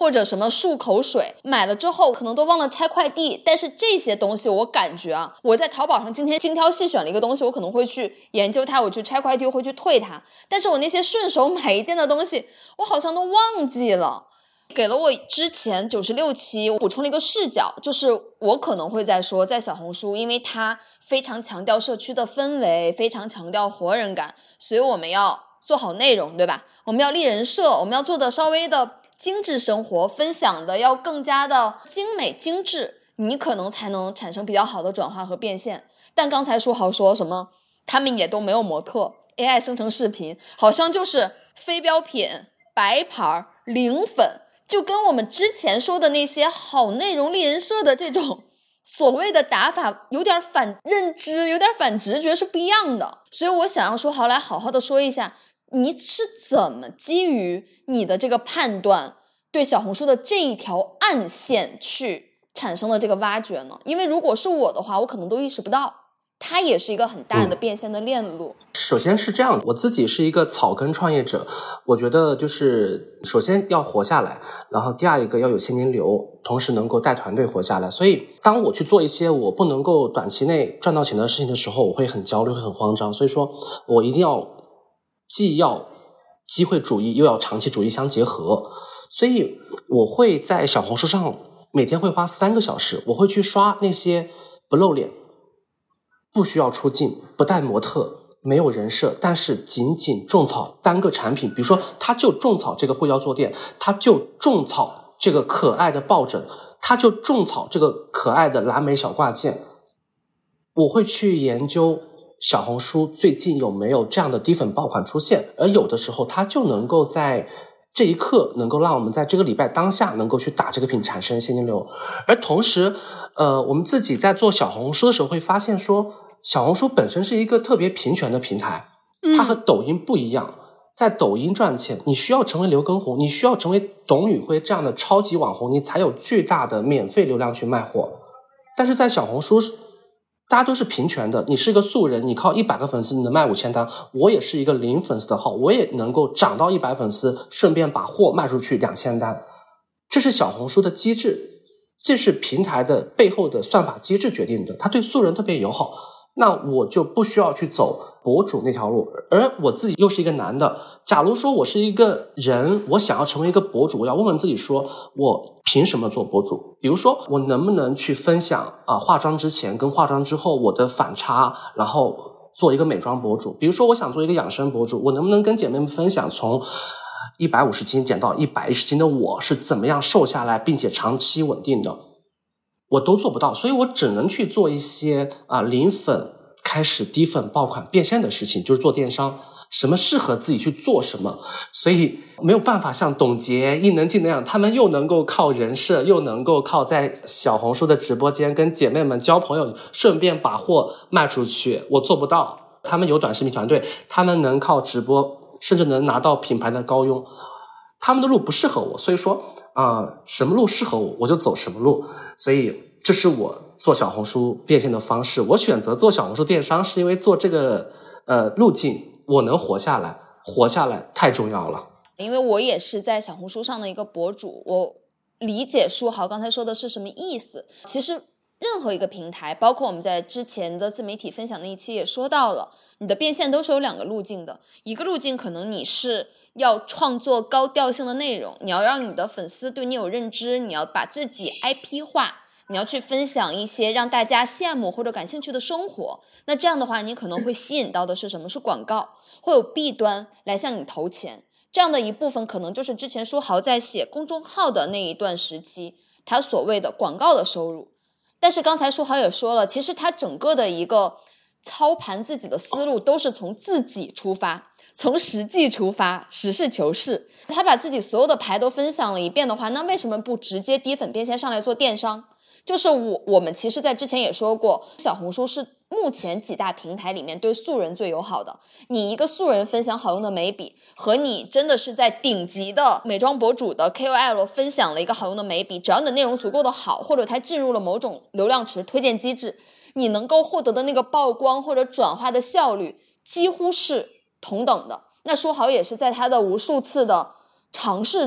或者什么漱口水，买了之后可能都忘了拆快递。但是这些东西我感觉啊，我在淘宝上今天精挑细选了一个东西，我可能会去研究它，我去拆快递，会去退它。但是我那些顺手买一件的东西，我好像都忘记了。给了我之前九十六期我补充了一个视角，就是我可能会在说，在小红书因为它非常强调社区的氛围，非常强调活人感，所以我们要做好内容，对吧？我们要立人设，我们要做的稍微的精致生活，分享的要更加的精美精致，你可能才能产生比较好的转化和变现。但刚才书豪说什么他们也都没有模特， A I 生成视频好像就是非标品、白牌、零粉，就跟我们之前说的那些好内容立人设的这种所谓的打法有点反认知，有点反直觉是不一样的。所以我想让书豪来好好的说一下，你是怎么基于你的这个判断对小红书的这一条暗线去产生了这个挖掘呢？因为如果是我的话，我可能都意识不到，它也是一个很大的变现的链路。 嗯，首先是这样，我自己是一个草根创业者，我觉得就是首先要活下来，然后第二一个要有现金流，同时能够带团队活下来。所以当我去做一些我不能够短期内赚到钱的事情的时候，我会很焦虑，会很慌张。所以说我一定要既要机会主义又要长期主义相结合，所以我会在小红书上每天会花三个小时，我会去刷那些不露脸、不需要出镜、不带模特、没有人设，但是仅仅种草单个产品，比如说他就种草这个护腰坐垫，他就种草这个可爱的抱枕，他就种草这个可爱的蓝莓小挂件。我会去研究小红书最近有没有这样的低粉爆款出现，而有的时候它就能够在这一刻能够让我们在这个礼拜当下能够去打这个品产生现金流。而同时呃，我们自己在做小红书的时候会发现说，小红书本身是一个特别平权的平台，它和抖音不一样。在抖音赚钱，你需要成为刘畊宏，你需要成为董宇辉这样的超级网红，你才有巨大的免费流量去卖货。但是在小红书大家都是平权的，你是一个素人，你靠一百个粉丝你能卖五千单，我也是一个零粉丝的号，我也能够涨到一百粉丝，顺便把货卖出去两千单。这是小红书的机制，这是平台的背后的算法机制决定的，它对素人特别友好。那我就不需要去走博主那条路，而我自己又是一个男的，假如说我是一个人，我想要成为一个博主，我要问问自己说，我凭什么做博主？比如说我能不能去分享啊、呃、化妆之前跟化妆之后我的反差，然后做一个美妆博主。比如说我想做一个养生博主，我能不能跟姐妹们分享从一百五十斤减到一百一十斤的我是怎么样瘦下来并且长期稳定的，我都做不到。所以我只能去做一些啊、呃、零粉开始低粉爆款变现的事情，就是做电商，什么适合自己去做什么。所以没有办法像董洁、伊能静那样，他们又能够靠人设，又能够靠在小红书的直播间跟姐妹们交朋友，顺便把货卖出去，我做不到。他们有短视频团队，他们能靠直播，甚至能拿到品牌的高佣，他们的路不适合我。所以说啊、呃，什么路适合我我就走什么路。所以这是我做小红书变现的方式。我选择做小红书电商是因为做这个呃路径我能活下来，活下来太重要了。 因为我也是在小红书上的一个博主，我理解书豪刚才说的是什么意思。其实任何一个平台，包括我们在之前的自媒体分享那一期也说到了，你的变现都是有两个路径的。一个路径可能你是要创作高调性的内容，你要让你的粉丝对你有认知，你要把自己 I P 化，你要去分享一些让大家羡慕或者感兴趣的生活。那这样的话你可能会吸引到的是什么？是广告，会有 B 端来向你投钱。这样的一部分可能就是之前书豪在写公众号的那一段时期他所谓的广告的收入。但是刚才书豪也说了，其实他整个的一个操盘自己的思路都是从自己出发，从实际出发，实事求是。他把自己所有的牌都分享了一遍的话，那为什么不直接低粉变现上来做电商？就是我我们其实在之前也说过，小红书是目前几大平台里面对素人最友好的。你一个素人分享好用的眉笔，和你真的是在顶级的美妆博主的 K O L 分享了一个好用的眉笔，只要你的内容足够的好，或者它进入了某种流量池推荐机制，你能够获得的那个曝光或者转化的效率几乎是同等的。那书豪也是在他的无数次的尝试中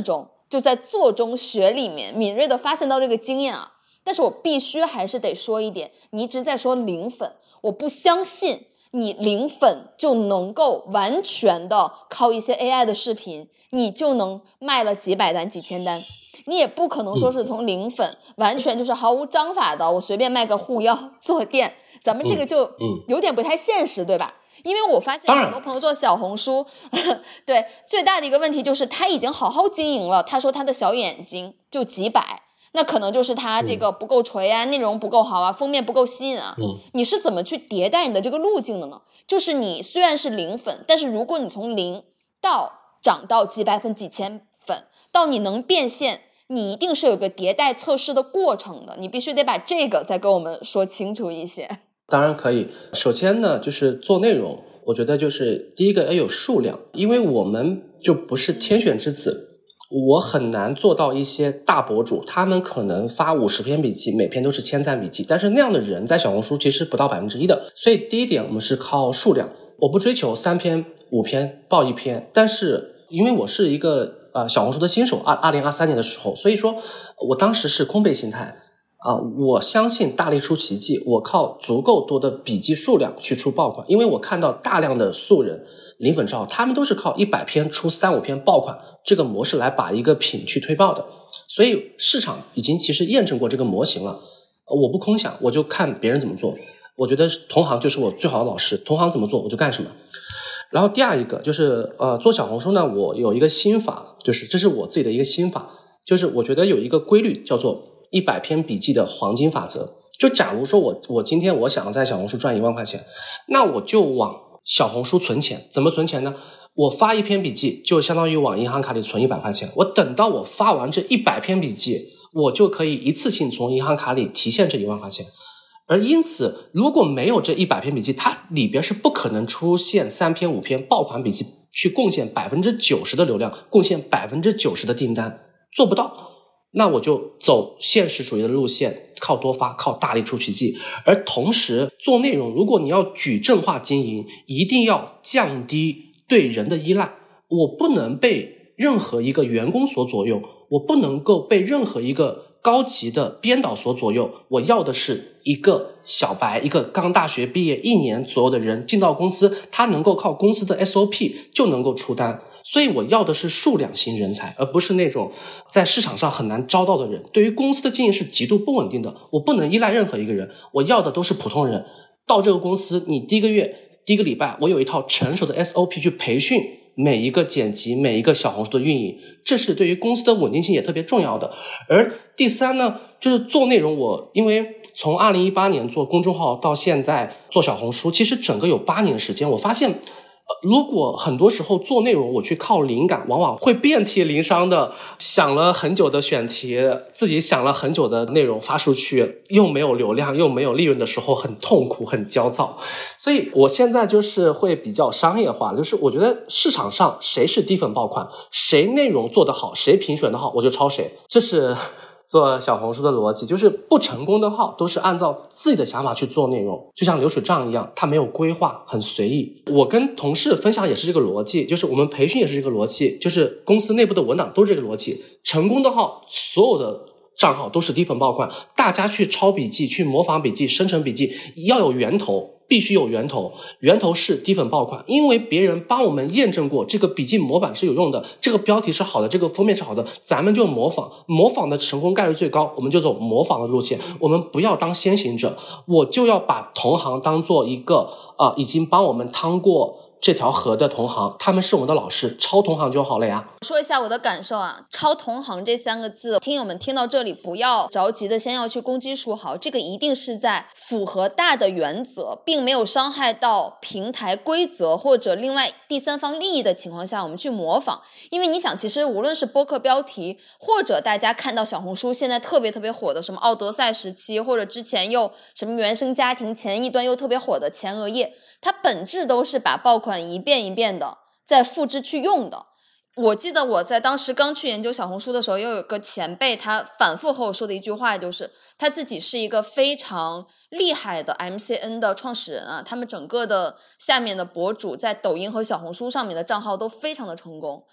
就在做中学里面敏锐的发现到这个经验啊。但是我必须还是得说一点，你一直在说零粉，我不相信你零粉就能够完全的靠一些 A I 的视频，你就能卖了几百单几千单。你也不可能说是从零粉、嗯、完全就是毫无章法的我随便卖个护腰做店，咱们这个就有点不太现实、嗯嗯、对吧？因为我发现很多朋友做小红书对，最大的一个问题就是他已经好好经营了，他说他的小眼睛就几百，那可能就是他这个不够锤啊、嗯、内容不够好啊，封面不够吸引啊、嗯、你是怎么去迭代你的这个路径的呢？就是你虽然是零粉，但是如果你从零到涨到几百粉几千粉，到你能变现，你一定是有个迭代测试的过程的，你必须得把这个再跟我们说清楚一些。 当然可以。首先呢，就是做内容，我觉得就是第一个要有数量，因为我们就不是天选之子，我很难做到一些大博主，他们可能发五十篇笔记，每篇都是千赞笔记，但是那样的人在小红书其实不到百分之一的。所以第一点，我们是靠数量，我不追求三篇五篇爆一篇，但是因为我是一个呃小红书的新手，二二零二三年的时候，所以说我当时是空杯心态。啊，我相信大力出奇迹，我靠足够多的笔记数量去出爆款，因为我看到大量的素人零粉账号，他们都是靠一百篇出三五篇爆款这个模式来把一个品去推爆的，所以市场已经其实验证过这个模型了。我不空想，我就看别人怎么做，我觉得同行就是我最好的老师，同行怎么做我就干什么。然后第二一个就是呃，做小红书呢，我有一个心法，就是这是我自己的一个心法，就是我觉得有一个规律叫做一百篇笔记的黄金法则。就假如说我我今天我想在小红书赚一万块钱，那我就往小红书存钱。怎么存钱呢？我发一篇笔记就相当于往银行卡里存一百块钱，我等到我发完这一百篇笔记，我就可以一次性从银行卡里提现这一万块钱。而因此如果没有这一百篇笔记，它里边是不可能出现三篇五篇爆款笔记去贡献 百分之九十 的流量，贡献 百分之九十 的订单，做不到。那我就走现实主义的路线，靠多发，靠大力出奇迹。而同时做内容，如果你要矩阵化经营，一定要降低对人的依赖。我不能被任何一个员工所左右，我不能够被任何一个高级的编导所左右，我要的是一个小白，一个刚大学毕业一年左右的人进到公司，他能够靠公司的 S O P 就能够出单。所以我要的是数量型人才，而不是那种在市场上很难招到的人。对于公司的经营是极度不稳定的，我不能依赖任何一个人，我要的都是普通人。到这个公司，你第一个月第一个礼拜，我有一套成熟的 S O P 去培训每一个剪辑，每一个小红书的运营，这是对于公司的稳定性也特别重要的。而第三呢，就是做内容，我因为从二零一八年做公众号到现在做小红书，其实整个有八年时间，我发现如果很多时候做内容我去靠灵感，往往会遍体鳞伤的想了很久的选题，自己想了很久的内容发出去，又没有流量又没有利润的时候，很痛苦很焦躁。所以我现在就是会比较商业化，就是我觉得市场上谁是低粉爆款，谁内容做得好，谁评选得好，我就抄谁。这是做小红书的逻辑，就是不成功的号都是按照自己的想法去做内容，就像流水账一样，它没有规划，很随意。我跟同事分享也是这个逻辑，就是我们培训也是这个逻辑，就是公司内部的文档都是这个逻辑。成功的号所有的账号都是低粉爆款，大家去抄笔记，去模仿笔记，生成笔记，要有源头，必须有源头，源头是低粉爆款，因为别人帮我们验证过这个笔记模板是有用的，这个标题是好的，这个封面是好的，咱们就模仿，模仿的成功概率最高，我们就走模仿的路线，我们不要当先行者，我就要把同行当做一个呃，已经帮我们趟过这条河的同行，他们是我们的老师，抄同行就好了呀。 说一下我的感受啊，抄同行这三个字，听友们听到这里不要着急的先要去攻击书豪，这个一定是在符合大的原则，并没有伤害到平台规则或者另外第三方利益的情况下，我们去模仿。因为你想，其实无论是播客标题，或者大家看到小红书现在特别特别火的什么奥德赛时期，或者之前又什么原生家庭前一端又特别火的前额叶，它本质都是把爆款一遍一遍的再复制去用的。我记得我在当时刚去研究小红书的时候，又有个前辈他反复和我说的一句话，就是他自己是一个非常厉害的 M C N 的创始人啊，他们整个的下面的博主在抖音和小红书上面的账号都非常的成功。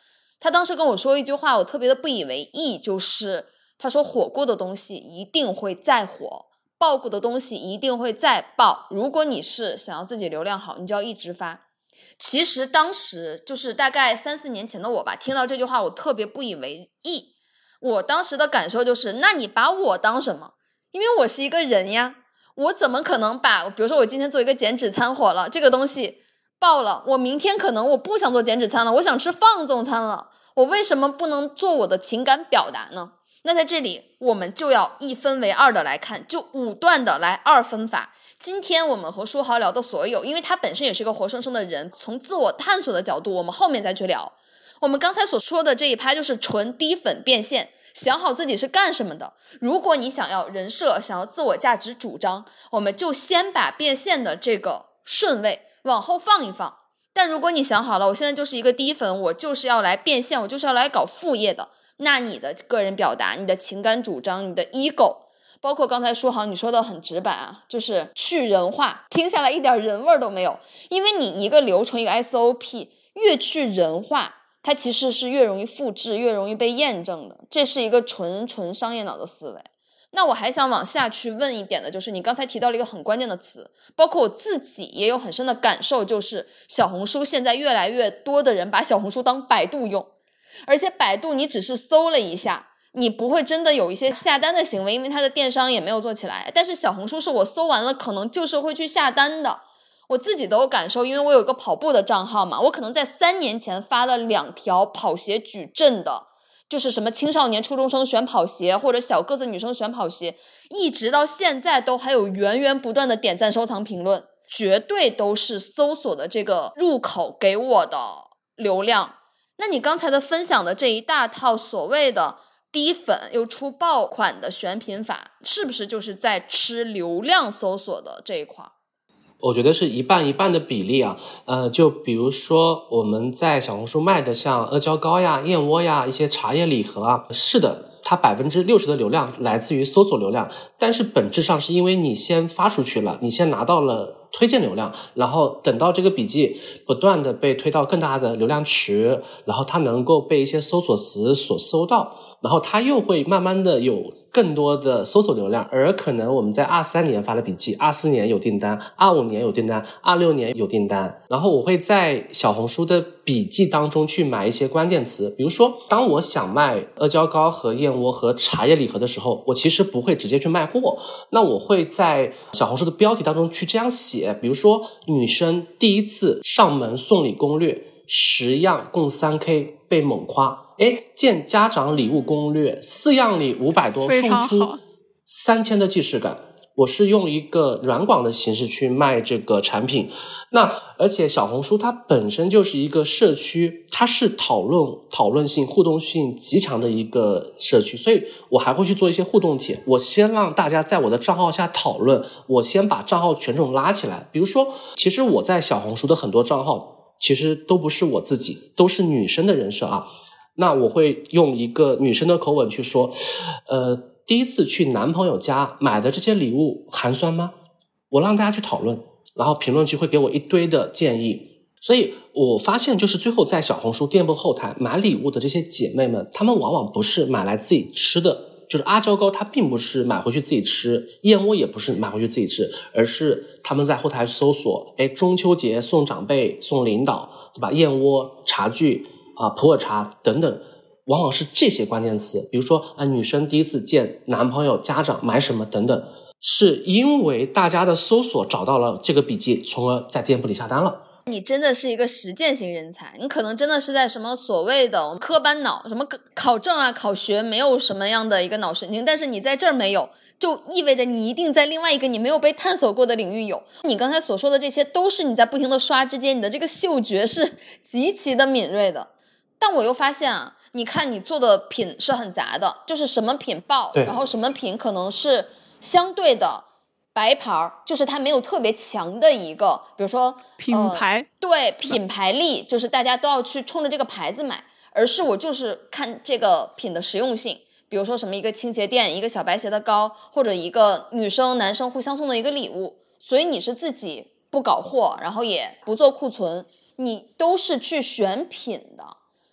他当时跟我说一句话，我特别的不以为意，就是他说火过的东西一定会再火，爆过的东西一定会再爆，如果你是想要自己流量好，你就要一直发。其实当时就是大概三四年前的我吧，听到这句话我特别不以为意。我当时的感受就是，那你把我当什么？因为我是一个人呀，我怎么可能把，比如说我今天做一个减脂餐火了，这个东西爆了，我明天可能我不想做减脂餐了，我想吃放纵餐了，我为什么不能做我的情感表达呢？那在这里我们就要一分为二的来看，就五段的来二分法。今天我们和书豪聊的所有，因为他本身也是个活生生的人，从自我探索的角度我们后面再去聊。我们刚才所说的这一趴就是纯低粉变现，想好自己是干什么的。如果你想要人设，想要自我价值主张，我们就先把变现的这个顺位往后放一放。但如果你想好了，我现在就是一个低粉，我就是要来变现，我就是要来搞副业的，那你的个人表达，你的情感主张，你的 ego， 包括刚才书豪你说的很直白啊，就是去人化，听下来一点人味都没有。因为你一个流程一个 S O P 越去人化，它其实是越容易复制，越容易被验证的，这是一个纯纯商业脑的思维。那我还想往下去问一点的，就是你刚才提到了一个很关键的词，包括我自己也有很深的感受，就是小红书现在越来越多的人把小红书当百度用，而且百度你只是搜了一下，你不会真的有一些下单的行为，因为它的电商也没有做起来。但是小红书是我搜完了可能就是会去下单的，我自己都有感受，因为我有一个跑步的账号嘛，我可能在三年前发了两条跑鞋矩阵的，就是什么青少年初中生选跑鞋或者小个子女生选跑鞋，一直到现在都还有源源不断的点赞收藏评论，绝对都是搜索的这个入口给我的流量。那你刚才的分享的这一大套所谓的低粉又出爆款的选品法，是不是就是在吃流量搜索的这一块？ 我觉得是一半一半的比例啊，呃，就比如说我们在小红书卖的像阿胶糕呀、燕窝呀、一些茶叶礼盒啊，是的，它百分之六十的流量来自于搜索流量，但是本质上是因为你先发出去了，你先拿到了推荐流量，然后等到这个笔记不断的被推到更大的流量池，然后它能够被一些搜索词所搜到，然后它又会慢慢的有更多的搜索流量，而可能我们在二三年发了笔记，二四年有订单，二五年有订单，二六年有订单，然后我会在小红书的笔记当中去买一些关键词，比如说当我想卖阿胶糕和燕窝和茶叶礼盒的时候，我其实不会直接去卖货，那我会在小红书的标题当中去这样写，比如说女生第一次上门送礼攻略十样共 三K 被猛夸，诶，见家长礼物攻略四样里五百多，送出三千的既视感。我是用一个软广的形式去卖这个产品，那而且小红书它本身就是一个社区，它是讨论讨论性互动性极强的一个社区，所以我还会去做一些互动帖，我先让大家在我的账号下讨论，我先把账号权重拉起来。比如说其实我在小红书的很多账号其实都不是我自己，都是女生的人设啊，那我会用一个女生的口吻去说，呃第一次去男朋友家买的这些礼物寒酸吗？我让大家去讨论，然后评论区会给我一堆的建议。所以我发现就是最后在小红书店铺后台买礼物的这些姐妹们，她们往往不是买来自己吃的，就是阿胶糕它并不是买回去自己吃，燕窝也不是买回去自己吃，而是他们在后台搜索，诶，中秋节送长辈送领导，对吧？燕窝、茶具啊、普洱茶等等，往往是这些关键词，比如说啊，女生第一次见男朋友家长买什么等等，是因为大家的搜索找到了这个笔记，从而在店铺里下单了。 你真的是一个实践型人才，你可能真的是在什么所谓的科班脑，什么考证啊考学没有什么样的一个脑神经，但是你在这儿没有，就意味着你一定在另外一个你没有被探索过的领域有。你刚才所说的这些都是你在不停的刷之间，你的这个嗅觉是极其的敏锐的。但我又发现啊，你看你做的品是很杂的，就是什么品爆，然后什么品可能是相对的白牌，就是它没有特别强的一个，比如说品牌、呃、 对品牌力，就是大家都要去冲着这个牌子买，而是我就是看这个品的实用性，比如说什么一个清洁垫，一个小白鞋的膏，或者一个女生男生互相送的一个礼物。所以你是自己不搞货，然后也不做库存，你都是去选品的。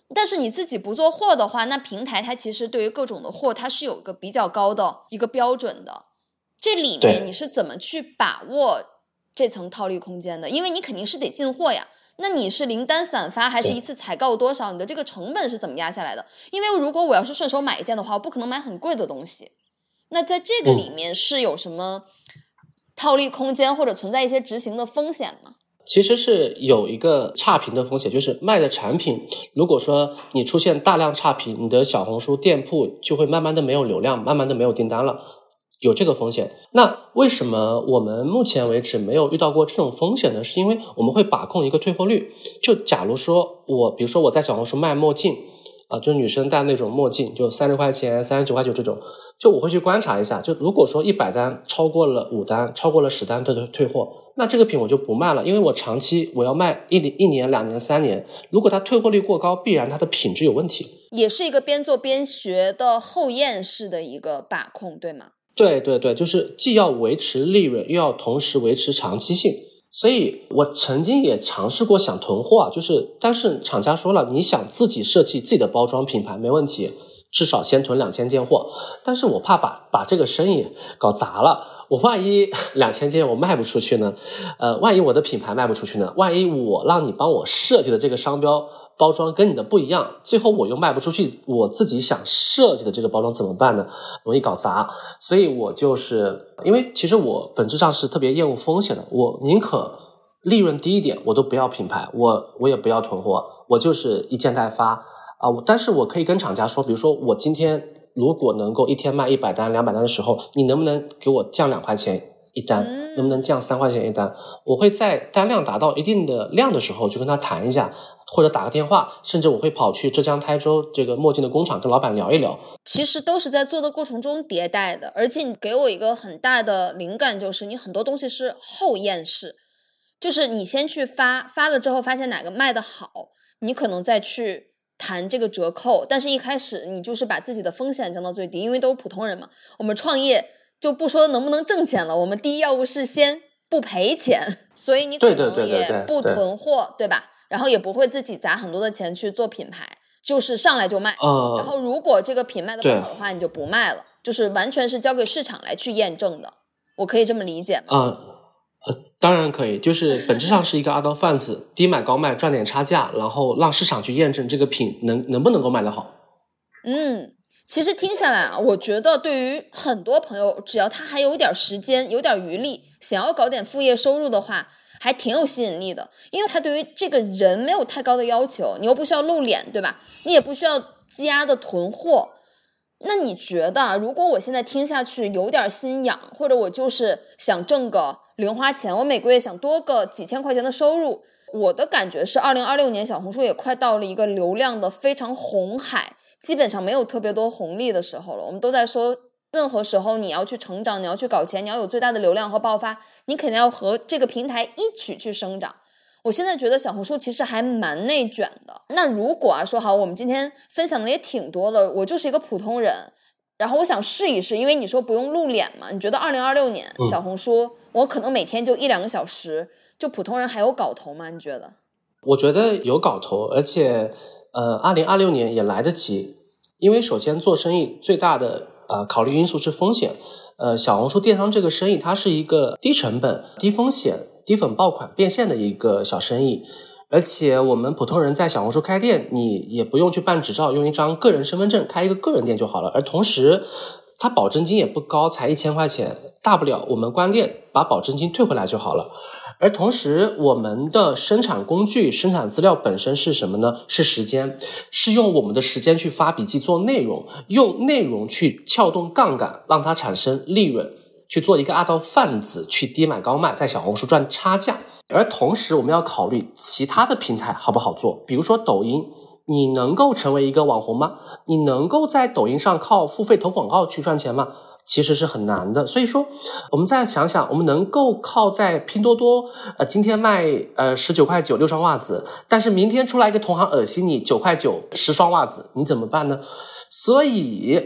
但是你自己不做货的话，那平台它其实对于各种的货它是有一个比较高的一个标准的，这里面你是怎么去把握这层套利空间的？因为你肯定是得进货呀，那你是零单散发还是一次采购多少？你的这个成本是怎么压下来的？因为如果我要是顺手买一件的话，我不可能买很贵的东西。那在这个里面是有什么套利空间或者存在一些执行的风险吗？ 其实是有一个差评的风险，就是卖的产品，如果说你出现大量差评，你的小红书店铺就会慢慢的没有流量，慢慢的没有订单了，有这个风险。那为什么我们目前为止没有遇到过这种风险呢？是因为我们会把控一个退货率。就假如说我比如说我在小红书卖墨镜啊，就是女生戴那种墨镜，就三十块钱三十九块九这种，就我会去观察一下，就如果说一百单超过了五单，超过了十单的退货，那这个品我就不卖了，因为我长期我要卖一一年两年三年，如果它退货率过高，必然它的品质有问题。 也是一个边做边学的后验式的一个把控，对吗？ 对对对，就是既要维持利润，又要同时维持长期性。所以我曾经也尝试过想囤货啊，就是但是厂家说了，你想自己设计自己的包装品牌没问题，至少先囤两千件货，但是我怕把把这个生意搞砸了，我万一两千件我卖不出去呢？呃，万一我的品牌卖不出去呢？万一我让你帮我设计的这个商标包装跟你的不一样，最后我又卖不出去，我自己想设计的这个包装怎么办呢？容易搞砸。所以我就是因为其实我本质上是特别厌恶风险的，我宁可利润低一点，我都不要品牌，我我也不要囤货，我就是一件代发啊。但是我可以跟厂家说，比如说我今天如果能够一天卖一百单两百单的时候，你能不能给我降两块钱一单，嗯、能不能降三块钱一单？我会在单量达到一定的量的时候就跟他谈一下，或者打个电话，甚至我会跑去浙江台州这个墨镜的工厂跟老板聊一聊。 其实都是在做的过程中迭代的，而且你给我一个很大的灵感，就是你很多东西是后验式，就是你先去发，发了之后发现哪个卖的好，你可能再去谈这个折扣，但是一开始你就是把自己的风险降到最低，因为都是普通人嘛，我们创业就不说能不能挣钱了，我们第一要务是先不赔钱，所以你可能也不囤货， 对, 对, 对, 对, 对, 对吧？然后也不会自己砸很多的钱去做品牌，就是上来就卖、呃、然后如果这个品卖的不好的话你就不卖了，就是完全是交给市场来去验证的，我可以这么理解吗？ 呃呃，当然可以，就是本质上是一个阿刀贩子低买高卖赚点差价，然后让市场去验证这个品能能不能够卖得好。 嗯，其实听下来啊，我觉得对于很多朋友，只要他还有点时间有点余力，想要搞点副业收入的话还挺有吸引力的，因为他对于这个人没有太高的要求，你又不需要露脸，对吧？你也不需要积压的囤货。那你觉得如果我现在听下去有点心痒，或者我就是想挣个零花钱，我每个月想多个几千块钱的收入，我的感觉是二零二六年小红书也快到了一个流量的非常红海，基本上没有特别多红利的时候了。我们都在说任何时候你要去成长，你要去搞钱，你要有最大的流量和爆发，你肯定要和这个平台一起去生长。我现在觉得小红书其实还蛮内卷的。那如果啊说好，我们今天分享的也挺多了，我就是一个普通人，然后我想试一试，因为你说不用露脸嘛，你觉得二零二六年、嗯、小红书我可能每天就一两个小时，就普通人还有搞头吗？你觉得？ 我觉得有搞头，而且呃，二零二六年也来得及，因为首先做生意最大的呃考虑因素是风险。呃，小红书电商这个生意，它是一个低成本、低风险、低粉爆款变现的一个小生意，而且我们普通人在小红书开店，你也不用去办执照，用一张个人身份证开一个个人店就好了。而同时，它保证金也不高，才一千块钱，大不了我们关店把保证金退回来就好了。而同时我们的生产工具生产资料本身是什么呢？是时间，是用我们的时间去发笔记做内容，用内容去撬动杠杆让它产生利润，去做一个阿刀贩子，去低买高卖，在小红书赚差价。而同时我们要考虑其他的平台好不好做，比如说抖音，你能够成为一个网红吗？你能够在抖音上靠付费投广告去赚钱吗？其实是很难的。所以说我们再想想，我们能够靠在拼多多呃，今天卖呃十九块九六双袜子，但是明天出来一个同行恶心你九块九十双袜子，你怎么办呢？所以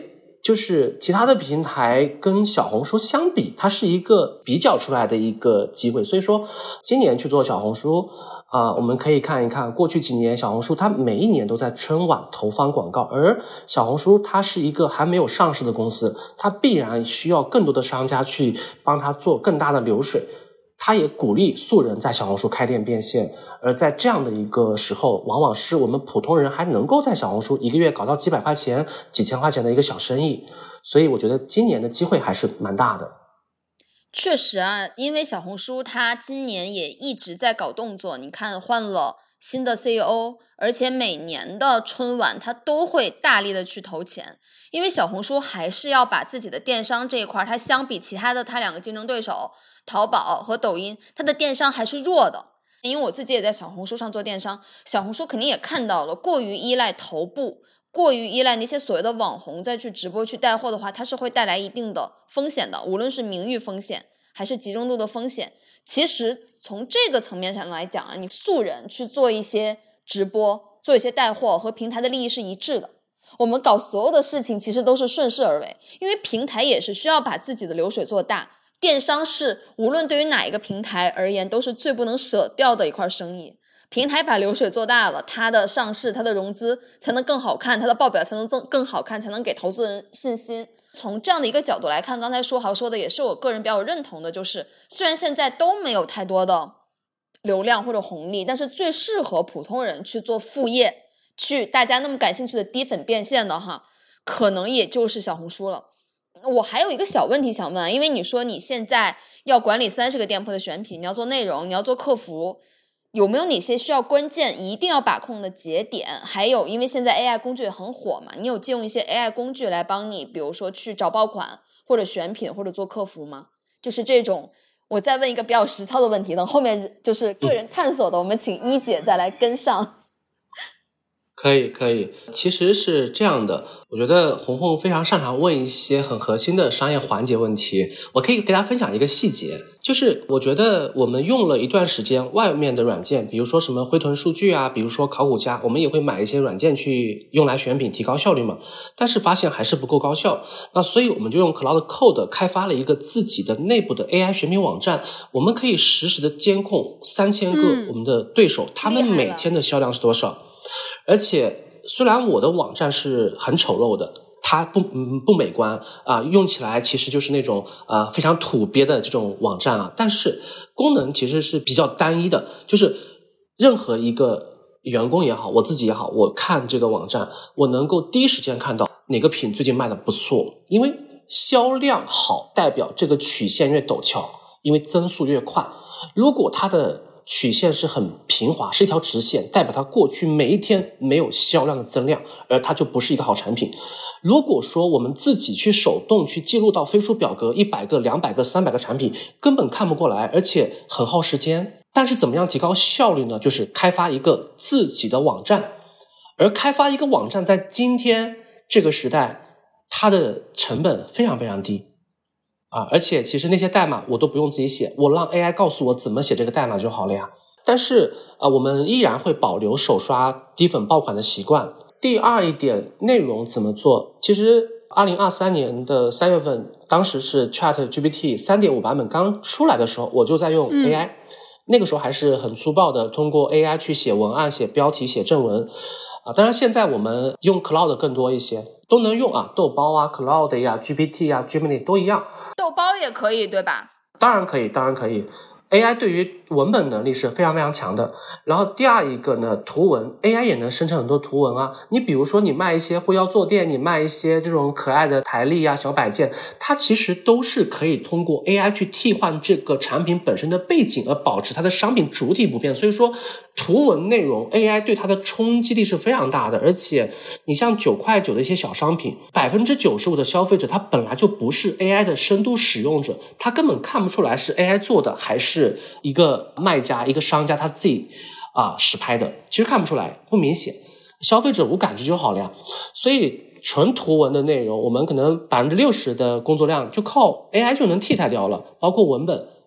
就是其他的平台跟小红书相比，它是一个比较出来的一个机会。所以说今年去做小红书啊、呃，我们可以看一看过去几年小红书它每一年都在春晚投放广告，而小红书它是一个还没有上市的公司，它必然需要更多的商家去帮它做更大的流水。它也鼓励素人在小红书开店变现，而在这样的一个时候，往往是我们普通人还能够在小红书一个月搞到几百块钱、几千块钱的一个小生意，所以我觉得今年的机会还是蛮大的。 确实啊，因为小红书它今年也一直在搞动作，你看换了新的 C E O， 而且每年的春晚它都会大力的去投钱，因为小红书还是要把自己的电商这一块，它相比其他的它两个竞争对手淘宝和抖音，它的电商还是弱的。因为我自己也在小红书上做电商，小红书肯定也看到了，过于依赖头部，过于依赖那些所谓的网红再去直播去带货的话，它是会带来一定的风险的，无论是名誉风险还是集中度的风险。其实从这个层面上来讲啊，你素人去做一些直播，做一些带货，和平台的利益是一致的。我们搞所有的事情其实都是顺势而为，因为平台也是需要把自己的流水做大，电商是无论对于哪一个平台而言都是最不能舍掉的一块生意。平台把流水做大了，它的上市、它的融资才能更好看，它的报表才能更好看，才能给投资人信心。从这样的一个角度来看，刚才书豪说的也是我个人比较认同的，就是虽然现在都没有太多的流量或者红利，但是最适合普通人去做副业，去大家那么感兴趣的低粉变现的哈，可能也就是小红书了。我还有一个小问题想问，因为你说你现在要管理三十个店铺的选品，你要做内容，你要做客服，有没有哪些需要关键一定要把控的节点？还有因为现在 A I 工具也很火嘛，你有借用一些 A I 工具来帮你，比如说去找爆款或者选品或者做客服吗？就是这种。我再问一个比较实操的问题，等后面就是个人探索的、嗯、我们请一姐再来跟上。 可以可以，其实是这样的，我觉得红红非常擅长问一些很核心的商业环节问题。我可以给大家分享一个细节，就是我觉得我们用了一段时间外面的软件，比如说什么辉豚数据啊，比如说考古家，我们也会买一些软件去用来选品提高效率嘛，但是发现还是不够高效。那所以我们就用 Cloud Code 开发了一个自己的内部的 A I 选品网站，我们可以实时的监控三千个我们的对手、嗯、他们每天的销量是多少。而且虽然我的网站是很丑陋的，它不嗯不美观啊、呃，用起来其实就是那种呃非常土鳖的这种网站啊，但是功能其实是比较单一的，就是任何一个员工也好，我自己也好，我看这个网站，我能够第一时间看到哪个品最近卖的不错，因为销量好代表这个曲线越陡峭，因为增速越快。如果它的曲线是很平滑，是一条直线，代表它过去每一天没有销量的增量，而它就不是一个好产品。如果说我们自己去手动去记录到飞书表格一百个、两百个、三百个产品，根本看不过来，而且很耗时间。但是怎么样提高效率呢？就是开发一个自己的网站。而开发一个网站在今天这个时代，它的成本非常非常低。啊，而且其实那些代码我都不用自己写，我让 A I 告诉我怎么写这个代码就好了呀。但是啊，我们依然会保留首刷低粉爆款的习惯。第二一点，内容怎么做？其实二零二三年的三月份，当时是 ChatGPT 三点五 版本刚出来的时候，我就在用 A I、嗯、那个时候还是很粗暴的，通过 A I 去写文案、写标题、写正文。啊，当然现在我们用 Cloud 更多一些，都能用啊，豆包啊 Cloud 呀 G P T 呀 Gemini 都一样。 豆包也可以对吧？ 当然可以，当然可以。A I 对于文本能力是非常非常强的。然后第二一个呢，图文 A I 也能生成很多图文啊。你比如说你卖一些会腰坐垫，你卖一些这种可爱的台历啊、小摆件，它其实都是可以通过 A I 去替换这个产品本身的背景，而保持它的商品主体不变。所以说图文内容 A I 对它的冲击力是非常大的。而且你像九块九的一些小商品， 百分之九十五 的消费者他本来就不是 A I 的深度使用者，他根本看不出来是 A I 做的还是一个卖家一个商家他自己啊实拍的，其实看不出来，不明显，消费者无感知就好了呀。所以纯图文的内容我们可能 百分之六十 的工作量就靠 A I 就能替代掉了，包括文本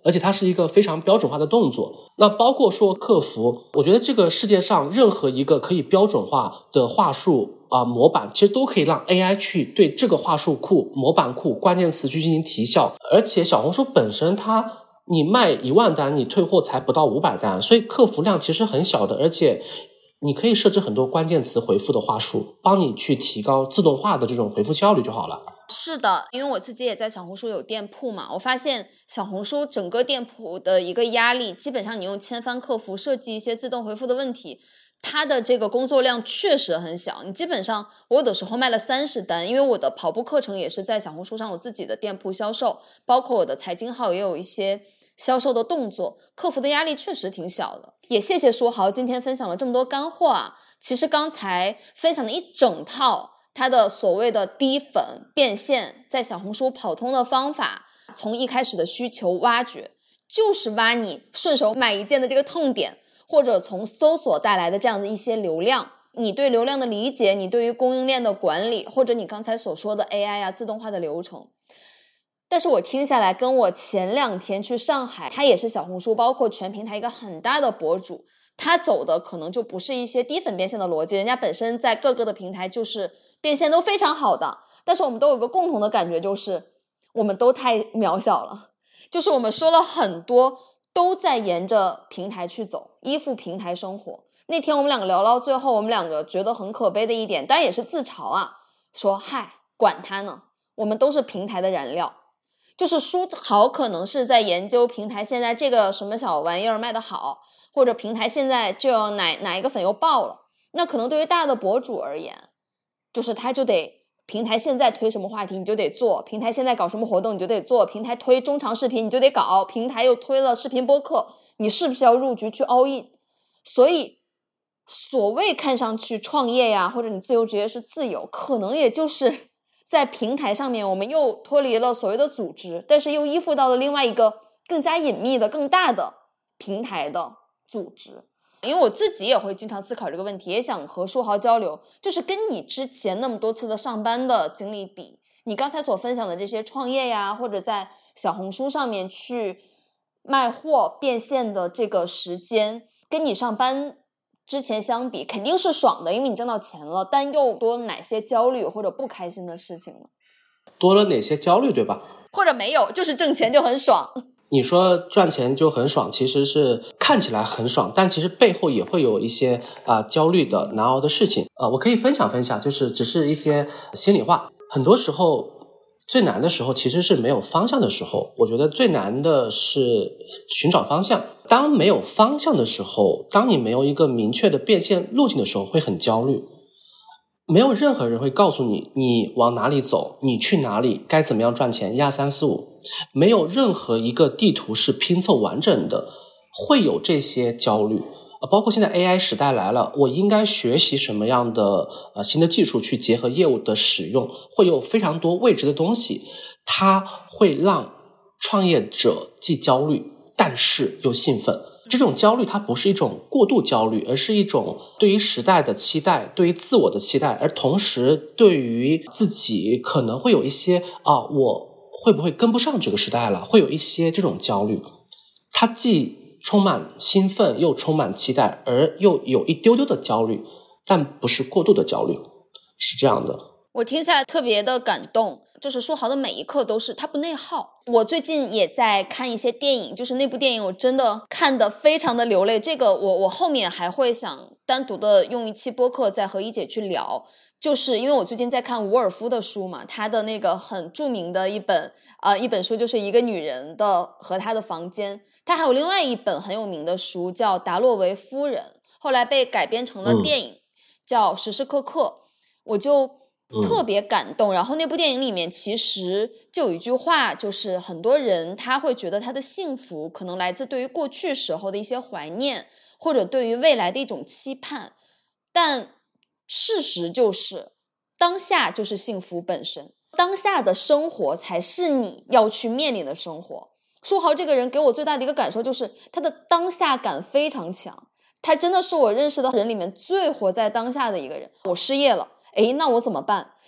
而且它是一个非常标准化的动作。那包括说客服，我觉得这个世界上任何一个可以标准化的话术啊、呃、模板，其实都可以让 A I 去对这个话术库、模板库、关键词去进行提效。而且小红书本身它，你卖一万单，你退货才不到五百单，所以客服量其实很小的，而且你可以设置很多关键词回复的话术，帮你去提高自动化的这种回复效率就好了。 是的，因为我自己也在小红书有店铺嘛，我发现小红书整个店铺的一个压力，基本上你用千帆客服设计一些自动回复的问题，它的这个工作量确实很小。你基本上我有的时候卖了三十单，因为我的跑步课程也是在小红书上我自己的店铺销售，包括我的财经号也有一些销售的动作，客服的压力确实挺小的。也谢谢书豪今天分享了这么多干货啊！其实刚才分享的一整套它的所谓的低粉变现在小红书跑通的方法，从一开始的需求挖掘，就是挖你顺手买一件的这个痛点，或者从搜索带来的这样的一些流量，你对流量的理解，你对于供应链的管理，或者你刚才所说的 A I 啊自动化的流程。但是我听下来，跟我前两天去上海，他也是小红书包括全平台一个很大的博主，他走的可能就不是一些低粉变现的逻辑，人家本身在各个的平台就是变现都非常好的，但是我们都有个共同的感觉，就是我们都太渺小了，就是我们说了很多都在沿着平台去走，依附平台生活。那天我们两个聊到最后，我们两个觉得很可悲的一点，当然也是自嘲啊，说嗨，管他呢，我们都是平台的燃料。就是书豪可能是在研究平台现在这个什么小玩意儿卖得好，或者平台现在就要哪哪一个粉又爆了，那可能对于大的博主而言，就是他就得平台现在推什么话题你就得做，平台现在搞什么活动你就得做，平台推中长视频你就得搞，平台又推了视频播客，你是不是要入局去 all in？ 所以所谓看上去创业呀，或者你自由职业是自由，可能也就是在平台上面我们又脱离了所谓的组织，但是又依附到了另外一个更加隐秘的更大的平台的组织。因为我自己也会经常思考这个问题，也想和书豪交流，就是跟你之前那么多次的上班的经历比，你刚才所分享的这些创业呀，或者在小红书上面去卖货变现的这个时间，跟你上班之前相比肯定是爽的，因为你挣到钱了，但又多哪些焦虑或者不开心的事情呢？ 多了哪些焦虑，对吧？ 或者没有，就是挣钱就很爽。 你说赚钱就很爽，其实是看起来很爽，但其实背后也会有一些啊、呃、焦虑的难熬的事情啊、呃。我可以分享分享，就是只是一些心里话。很多时候最难的时候其实是没有方向的时候，我觉得最难的是寻找方向。当没有方向的时候，当你没有一个明确的变现路径的时候，会很焦虑。没有任何人会告诉你你往哪里走，你去哪里，该怎么样赚钱，一二三四五，没有任何一个地图是拼凑完整的，会有这些焦虑。包括现在 A I 时代来了，我应该学习什么样的呃新的技术去结合业务的使用，会有非常多未知的东西，它会让创业者既焦虑但是又兴奋。这种焦虑它不是一种过度焦虑，而是一种对于时代的期待，对于自我的期待，而同时对于自己可能会有一些啊，我会不会跟不上这个时代了，会有一些这种焦虑。它既充满兴奋又充满期待，而又有一丢丢的焦虑，但不是过度的焦虑，是这样的。 我听下来特别的感动，就是书豪的每一刻都是他不内耗。我最近也在看一些电影，就是那部电影我真的看得非常的流泪，这个我我后面还会想单独的用一期播客再和一姐去聊，就是因为我最近在看伍尔夫的书嘛，他的那个很著名的一本呃一本书就是一个女人的和她的房间，他还有另外一本很有名的书叫达洛维夫人，后来被改编成了电影、嗯、叫时时刻刻，我就特别感动、嗯、然后那部电影里面其实就有一句话，就是很多人他会觉得他的幸福可能来自对于过去时候的一些怀念，或者对于未来的一种期盼，但事实就是当下就是幸福本身，当下的生活才是你要去面临的生活。书豪这个人给我最大的一个感受就是他的当下感非常强，他真的是我认识的人里面最活在当下的一个人。我失业了，诶，那我怎么办？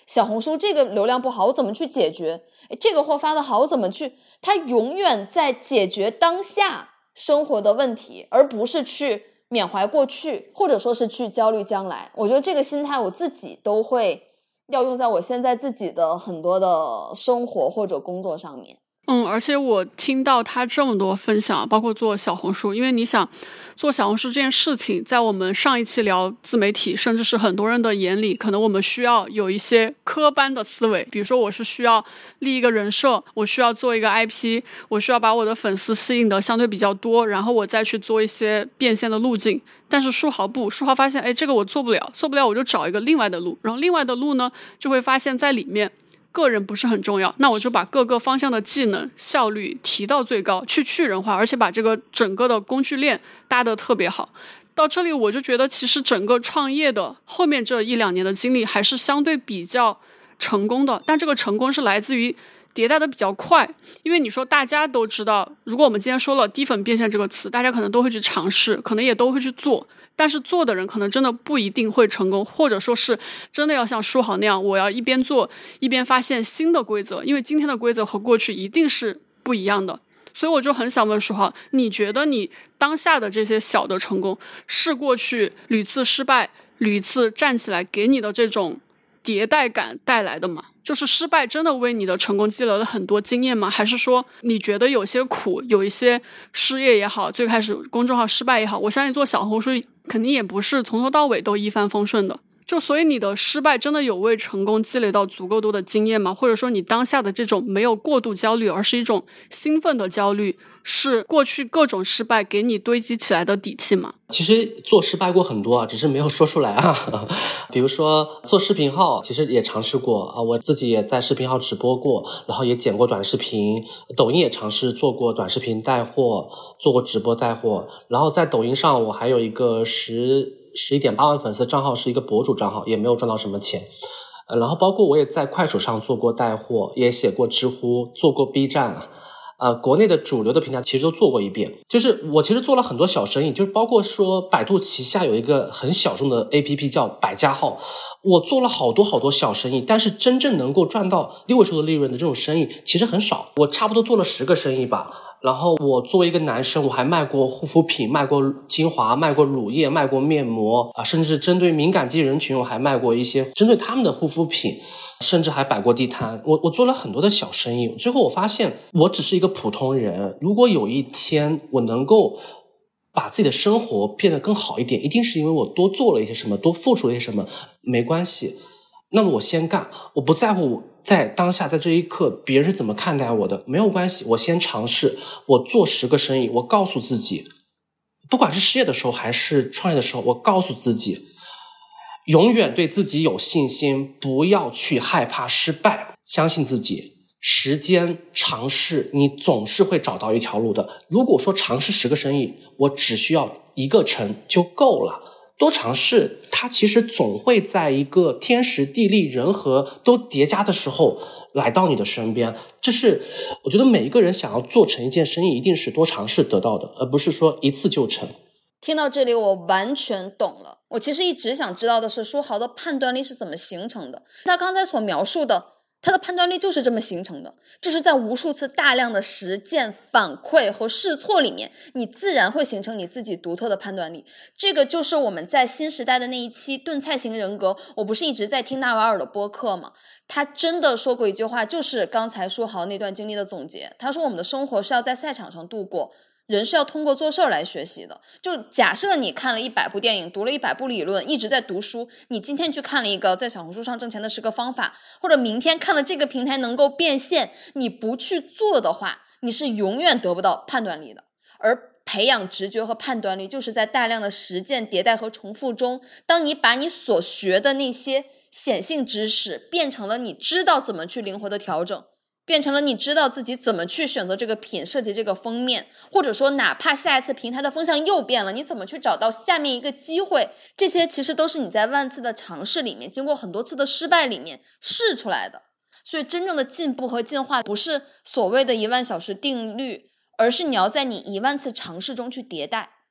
小红书这个流量不好，我怎么去解决？诶这个货发的好，我怎么去？它永远在解决当下生活的问题，而不是去缅怀过去，或者说是去焦虑将来。我觉得这个心态我自己都会要用在我现在自己的很多的生活或者工作上面。 嗯，而且我听到他这么多分享，包括做小红书，因为你想做小红书这件事情，在我们上一期聊自媒体，甚至是很多人的眼里，可能我们需要有一些科班的思维，比如说我是需要立一个人设，我需要做一个 I P， 我需要把我的粉丝吸引的相对比较多，然后我再去做一些变现的路径。但是书豪不，书豪发现，哎，这个我做不了，做不了我就找一个另外的路，然后另外的路呢，就会发现在里面个人不是很重要，那我就把各个方向的技能效率提到最高，去去人化，而且把这个整个的工具链搭得特别好。到这里我就觉得其实整个创业的后面这一两年的经历还是相对比较成功的，但这个成功是来自于迭代的比较快。因为你说大家都知道，如果我们今天说了低粉变现这个词，大家可能都会去尝试，可能也都会去做，但是做的人可能真的不一定会成功，或者说是真的要像书豪那样，我要一边做一边发现新的规则，因为今天的规则和过去一定是不一样的。所以我就很想问书豪，你觉得你当下的这些小的成功是过去屡次失败屡次站起来给你的这种迭代感带来的吗？就是失败真的为你的成功积累了很多经验吗？还是说你觉得有些苦，有一些失业也好，最开始公众号失败也好，我相信做小红书肯定也不是从头到尾都一帆风顺的，就所以你的失败真的有为成功积累到足够多的经验吗？或者说你当下的这种没有过度焦虑，而是一种兴奋的焦虑，是过去各种失败给你堆积起来的底气吗？ 其实做失败过很多啊，只是没有说出来啊。比如说做视频号，其实也尝试过啊，我自己也在视频号直播过，然后也剪过短视频，抖音也尝试做过短视频带货，做过直播带货，然后在抖音上我还有一个十十一点八万粉丝账号，是一个博主账号，也没有赚到什么钱。呃，然后包括我也在快手上做过带货，也写过知乎，做过 B 站啊。呃，国内的主流的平台其实都做过一遍，就是我其实做了很多小生意，就是包括说百度旗下有一个很小众的 A P P 叫百家号，我做了好多好多小生意，但是真正能够赚到六位数的利润的这种生意其实很少，我差不多做了十个生意吧。然后我作为一个男生，我还卖过护肤品，卖过精华，卖过乳液，卖过面膜啊，甚至针对敏感肌人群我还卖过一些针对他们的护肤品，甚至还摆过地摊。我我做了很多的小生意，最后我发现我只是一个普通人，如果有一天我能够把自己的生活变得更好一点，一定是因为我多做了一些什么，多付出了一些什么，没关系。那么我先干，我不在乎在当下在这一刻别人是怎么看待我的，没有关系，我先尝试，我做十个生意，我告诉自己，不管是失业的时候还是创业的时候，我告诉自己永远对自己有信心，不要去害怕失败，相信自己，时间尝试你总是会找到一条路的。如果说尝试十个生意，我只需要一个成就够了，多尝试，它其实总会在一个天时地利人和都叠加的时候来到你的身边。这是我觉得每一个人想要做成一件生意，一定是多尝试得到的，而不是说一次就成。 听到这里我完全懂了。我其实一直想知道的是书豪的判断力是怎么形成的。他刚才所描述的他的判断力就是这么形成的，就是在无数次大量的实践反馈和试错里面，你自然会形成你自己独特的判断力。这个就是我们在新时代的那一期炖菜型人格，我不是一直在听纳瓦尔的播客吗？他真的说过一句话，就是刚才书豪那段经历的总结。他说我们的生活是要在赛场上度过，人是要通过做事儿来学习的。就假设你看了一百部电影，读了一百部理论，一直在读书，你今天去看了一个在小红书上挣钱的十个方法，或者明天看了这个平台能够变现，你不去做的话，你是永远得不到判断力的。而培养直觉和判断力，就是在大量的实践迭代和重复中，当你把你所学的那些显性知识变成了你知道怎么去灵活的调整，变成了你知道自己怎么去选择这个品，设计这个封面，或者说哪怕下一次平台的风向又变了，你怎么去找到下面一个机会，这些其实都是你在万次的尝试里面，经过很多次的失败里面试出来的。所以真正的进步和进化不是所谓的一万小时定律，而是你要在你一万次尝试中去迭代。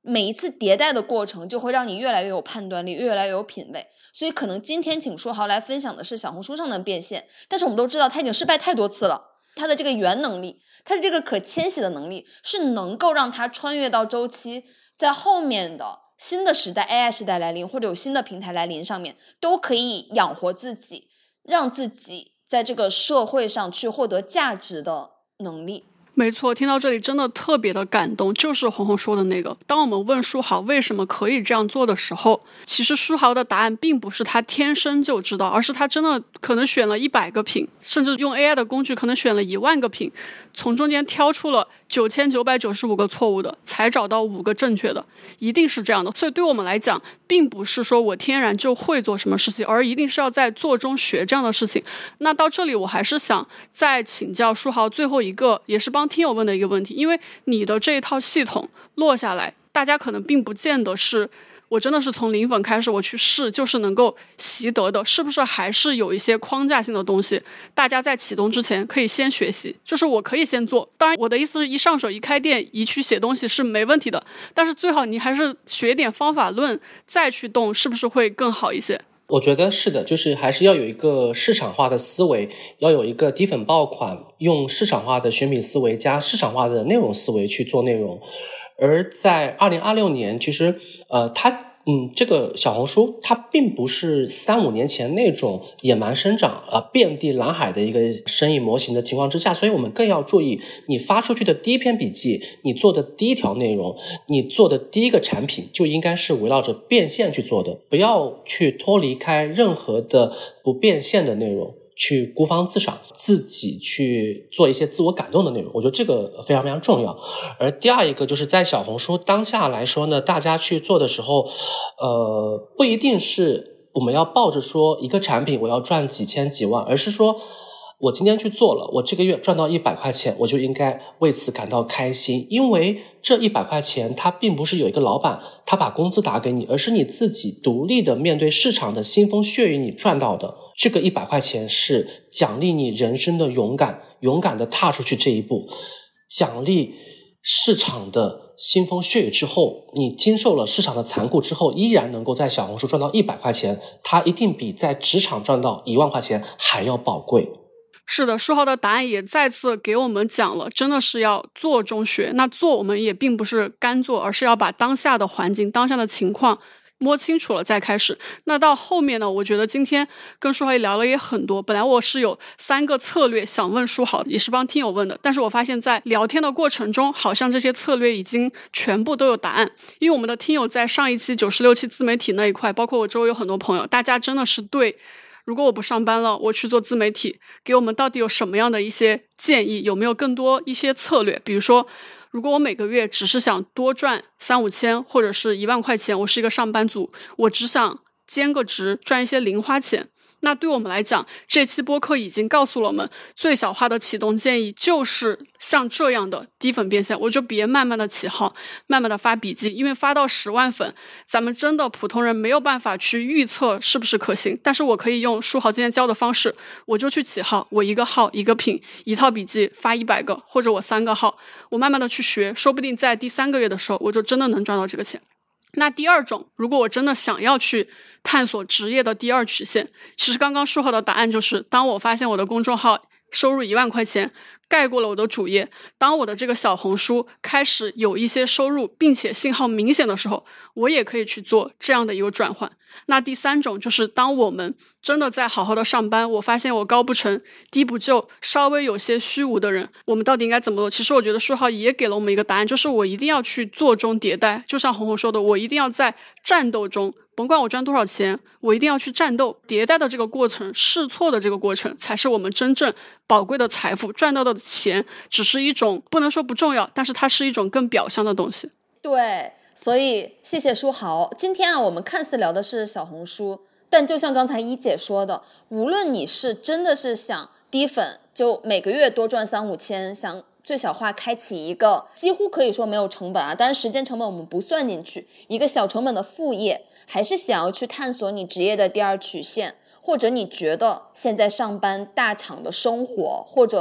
每一次迭代的过程就会让你越来越有判断力，越来越有品味。所以可能今天请书豪来分享的是小红书上的变现，但是我们都知道他已经失败太多次了，他的这个原能力，他的这个可迁徙的能力是能够让他穿越到周期，在后面的新的时代 A I 时代来临，或者有新的平台来临上面，都可以养活自己，让自己在这个社会上去获得价值的能力。 没错，听到这里真的特别的感动，就是红红说的那个，当我们问书豪为什么可以这样做的时候，其实书豪的答案并不是他天生就知道，而是他真的可能选了一百个品，甚至用 A I 的工具可能选了一万个品，从中间挑出了九千九百九十五个错误的，才找到五个正确的，一定是这样的。所以对我们来讲，并不是说我天然就会做什么事情，而一定是要在做中学这样的事情。那到这里我还是想再请教书豪最后一个，也是帮听友问的一个问题，因为你的这一套系统落下来，大家可能并不见得是我真的是从零粉开始我去试就是能够习得的，是不是还是有一些框架性的东西大家在启动之前可以先学习，就是我可以先做，当然我的意思是一上手一开店一去写东西是没问题的，但是最好你还是学点方法论再去动，是不是会更好一些？ 我觉得是的，就是还是要有一个市场化的思维，要有一个低粉爆款，用市场化的选品思维加市场化的内容思维去做内容。而在二零二六年，其实呃，它嗯，这个小红书它并不是三五年前那种野蛮生长呃遍地蓝海的一个生意模型的情况之下，所以我们更要注意你发出去的第一篇笔记，你做的第一条内容，你做的第一个产品就应该是围绕着变现去做的，不要去脱离开任何的不变现的内容，去孤芳自赏，自己去做一些自我感动的内容，我觉得这个非常非常重要。而第二一个就是在小红书当下来说呢，大家去做的时候呃，不一定是我们要抱着说一个产品我要赚几千几万，而是说我今天去做了，我这个月赚到一百块钱，我就应该为此感到开心，因为这一百块钱它并不是有一个老板他把工资打给你，而是你自己独立的面对市场的腥风血雨你赚到的。这个一百块钱是奖励你人生的勇敢，勇敢的踏出去这一步，奖励市场的腥风血雨之后，你经受了市场的残酷之后，依然能够在小红书赚到一百块钱，它一定比在职场赚到一万块钱还要宝贵。 是的，书豪的答案也再次给我们讲了，真的是要做中学。那做我们也并不是干做，而是要把当下的环境当下的情况摸清楚了再开始。那到后面呢，我觉得今天跟书豪也聊了也很多，本来我是有三个策略想问书豪，也是帮听友问的，但是我发现在聊天的过程中，好像这些策略已经全部都有答案。因为我们的听友在上一期九十六期自媒体那一块，包括我周围有很多朋友，大家真的是对如果我不上班了，我去做自媒体，给我们到底有什么样的一些建议，有没有更多一些策略，比如说如果我每个月只是想多赚三五千或者是一万块钱，我是一个上班族，我只想兼个职赚一些零花钱，那对我们来讲，这期播客已经告诉了我们最小化的启动建议就是像这样的低粉变现。我就别慢慢的起号，慢慢的发笔记，因为发到十万粉咱们真的普通人没有办法去预测是不是可行，但是我可以用书豪今天教的方式，我就去起号，我一个号一个品一套笔记发一百个，或者我三个号，我慢慢的去学，说不定在第三个月的时候我就真的能赚到这个钱。那第二种，如果我真的想要去探索职业的第二曲线，其实刚刚书豪的答案就是当我发现我的公众号收入一万块钱盖过了我的主业，当我的这个小红书开始有一些收入并且信号明显的时候，我也可以去做这样的一个转换。那第三种就是当我们真的在好好的上班，我发现我高不成低不就，稍微有些虚无的人，我们到底应该怎么做？其实我觉得书豪也给了我们一个答案，就是我一定要去做中迭代，就像红红说的，我一定要在战斗中，甭管我赚多少钱，我一定要去战斗，迭代的这个过程，试错的这个过程才是我们真正宝贵的财富，赚到的钱只是一种不能说不重要，但是它是一种更表象的东西。 对，所以谢谢书豪。今天啊，我们看似聊的是小红书，但就像刚才一姐说的，无论你是真的是想低粉，就每个月多赚三五千，想最小化开启一个几乎可以说没有成本啊，但是时间成本我们不算进去，一个小成本的副业，还是想要去探索你职业的第二曲线，或者你觉得现在上班大厂的生活或者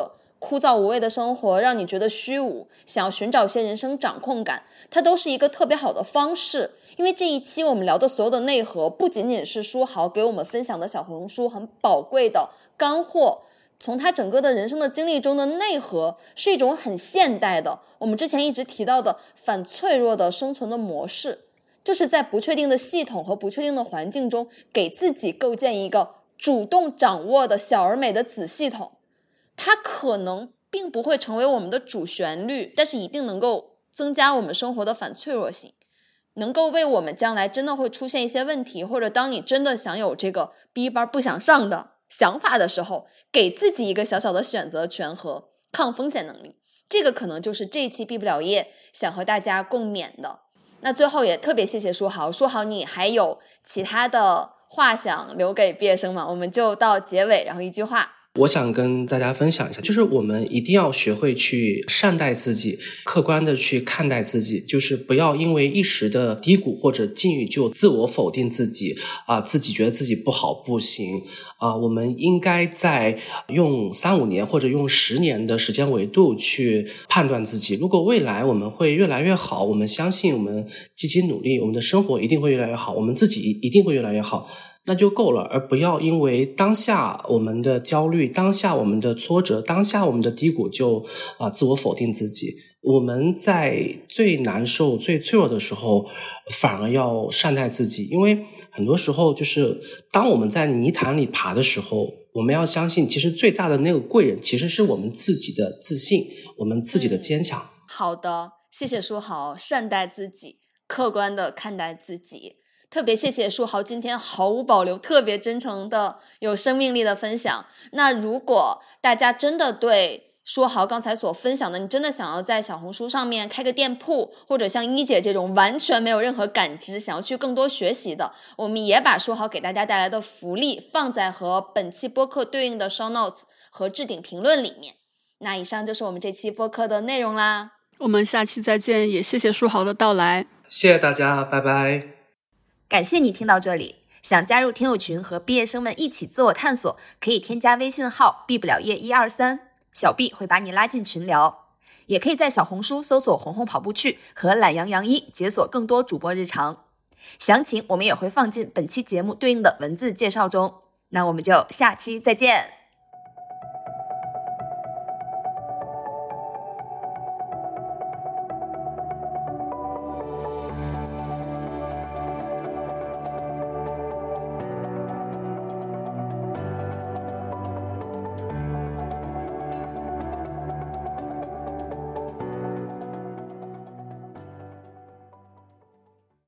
枯燥无味的生活让你觉得虚无，想要寻找一些人生掌控感，它都是一个特别好的方式。因为这一期我们聊的所有的内核，不仅仅是书豪给我们分享的小红书很宝贵的干货，从他整个的人生的经历中的内核是一种很现代的，我们之前一直提到的反脆弱的生存的模式，就是在不确定的系统和不确定的环境中，给自己构建一个主动掌握的小而美的子系统。它可能并不会成为我们的主旋律，但是一定能够增加我们生活的反脆弱性，能够为我们将来真的会出现一些问题，或者当你真的想有这个 B 班不想上的想法的时候，给自己一个小小的选择权和抗风险能力。这个可能就是这一期毕不了业想和大家共勉的。那最后也特别谢谢书豪，书豪你还有其他的话想留给毕业生吗？我们就到结尾，然后一句话。 我想跟大家分享一下，就是我们一定要学会去善待自己，客观的去看待自己，就是不要因为一时的低谷或者境遇就自我否定自己啊、呃，自己觉得自己不好不行啊、呃。我们应该在用三五年或者用十年的时间维度去判断自己。如果未来我们会越来越好，我们相信我们积极努力，我们的生活一定会越来越好，我们自己一定会越来越好。那就够了，而不要因为当下我们的焦虑，当下我们的挫折，当下我们的低谷就啊、呃、自我否定自己。我们在最难受最脆弱的时候反而要善待自己，因为很多时候就是当我们在泥潭里爬的时候，我们要相信其实最大的那个贵人其实是我们自己的自信，我们自己的坚强、嗯、 好的，谢谢书豪，善待自己，客观的看待自己。特别谢谢书豪今天毫无保留特别真诚的有生命力的分享。那如果大家真的对书豪刚才所分享的，你真的想要在小红书上面开个店铺，或者像一姐这种完全没有任何感知想要去更多学习的，我们也把书豪给大家带来的福利放在和本期播客对应的 show notes 和置顶评论里面。那以上就是我们这期播客的内容啦， 我们下期再见，也谢谢书豪的到来。 谢谢大家，拜拜。 感谢你听到这里，想加入听友群和毕业生们一起自我探索，可以添加微信号毕不了业一二三，小毕会把你拉进群聊。也可以在小红书搜索红红跑步去和懒羊羊一，解锁更多主播日常。详情我们也会放进本期节目对应的文字介绍中。那我们就下期再见。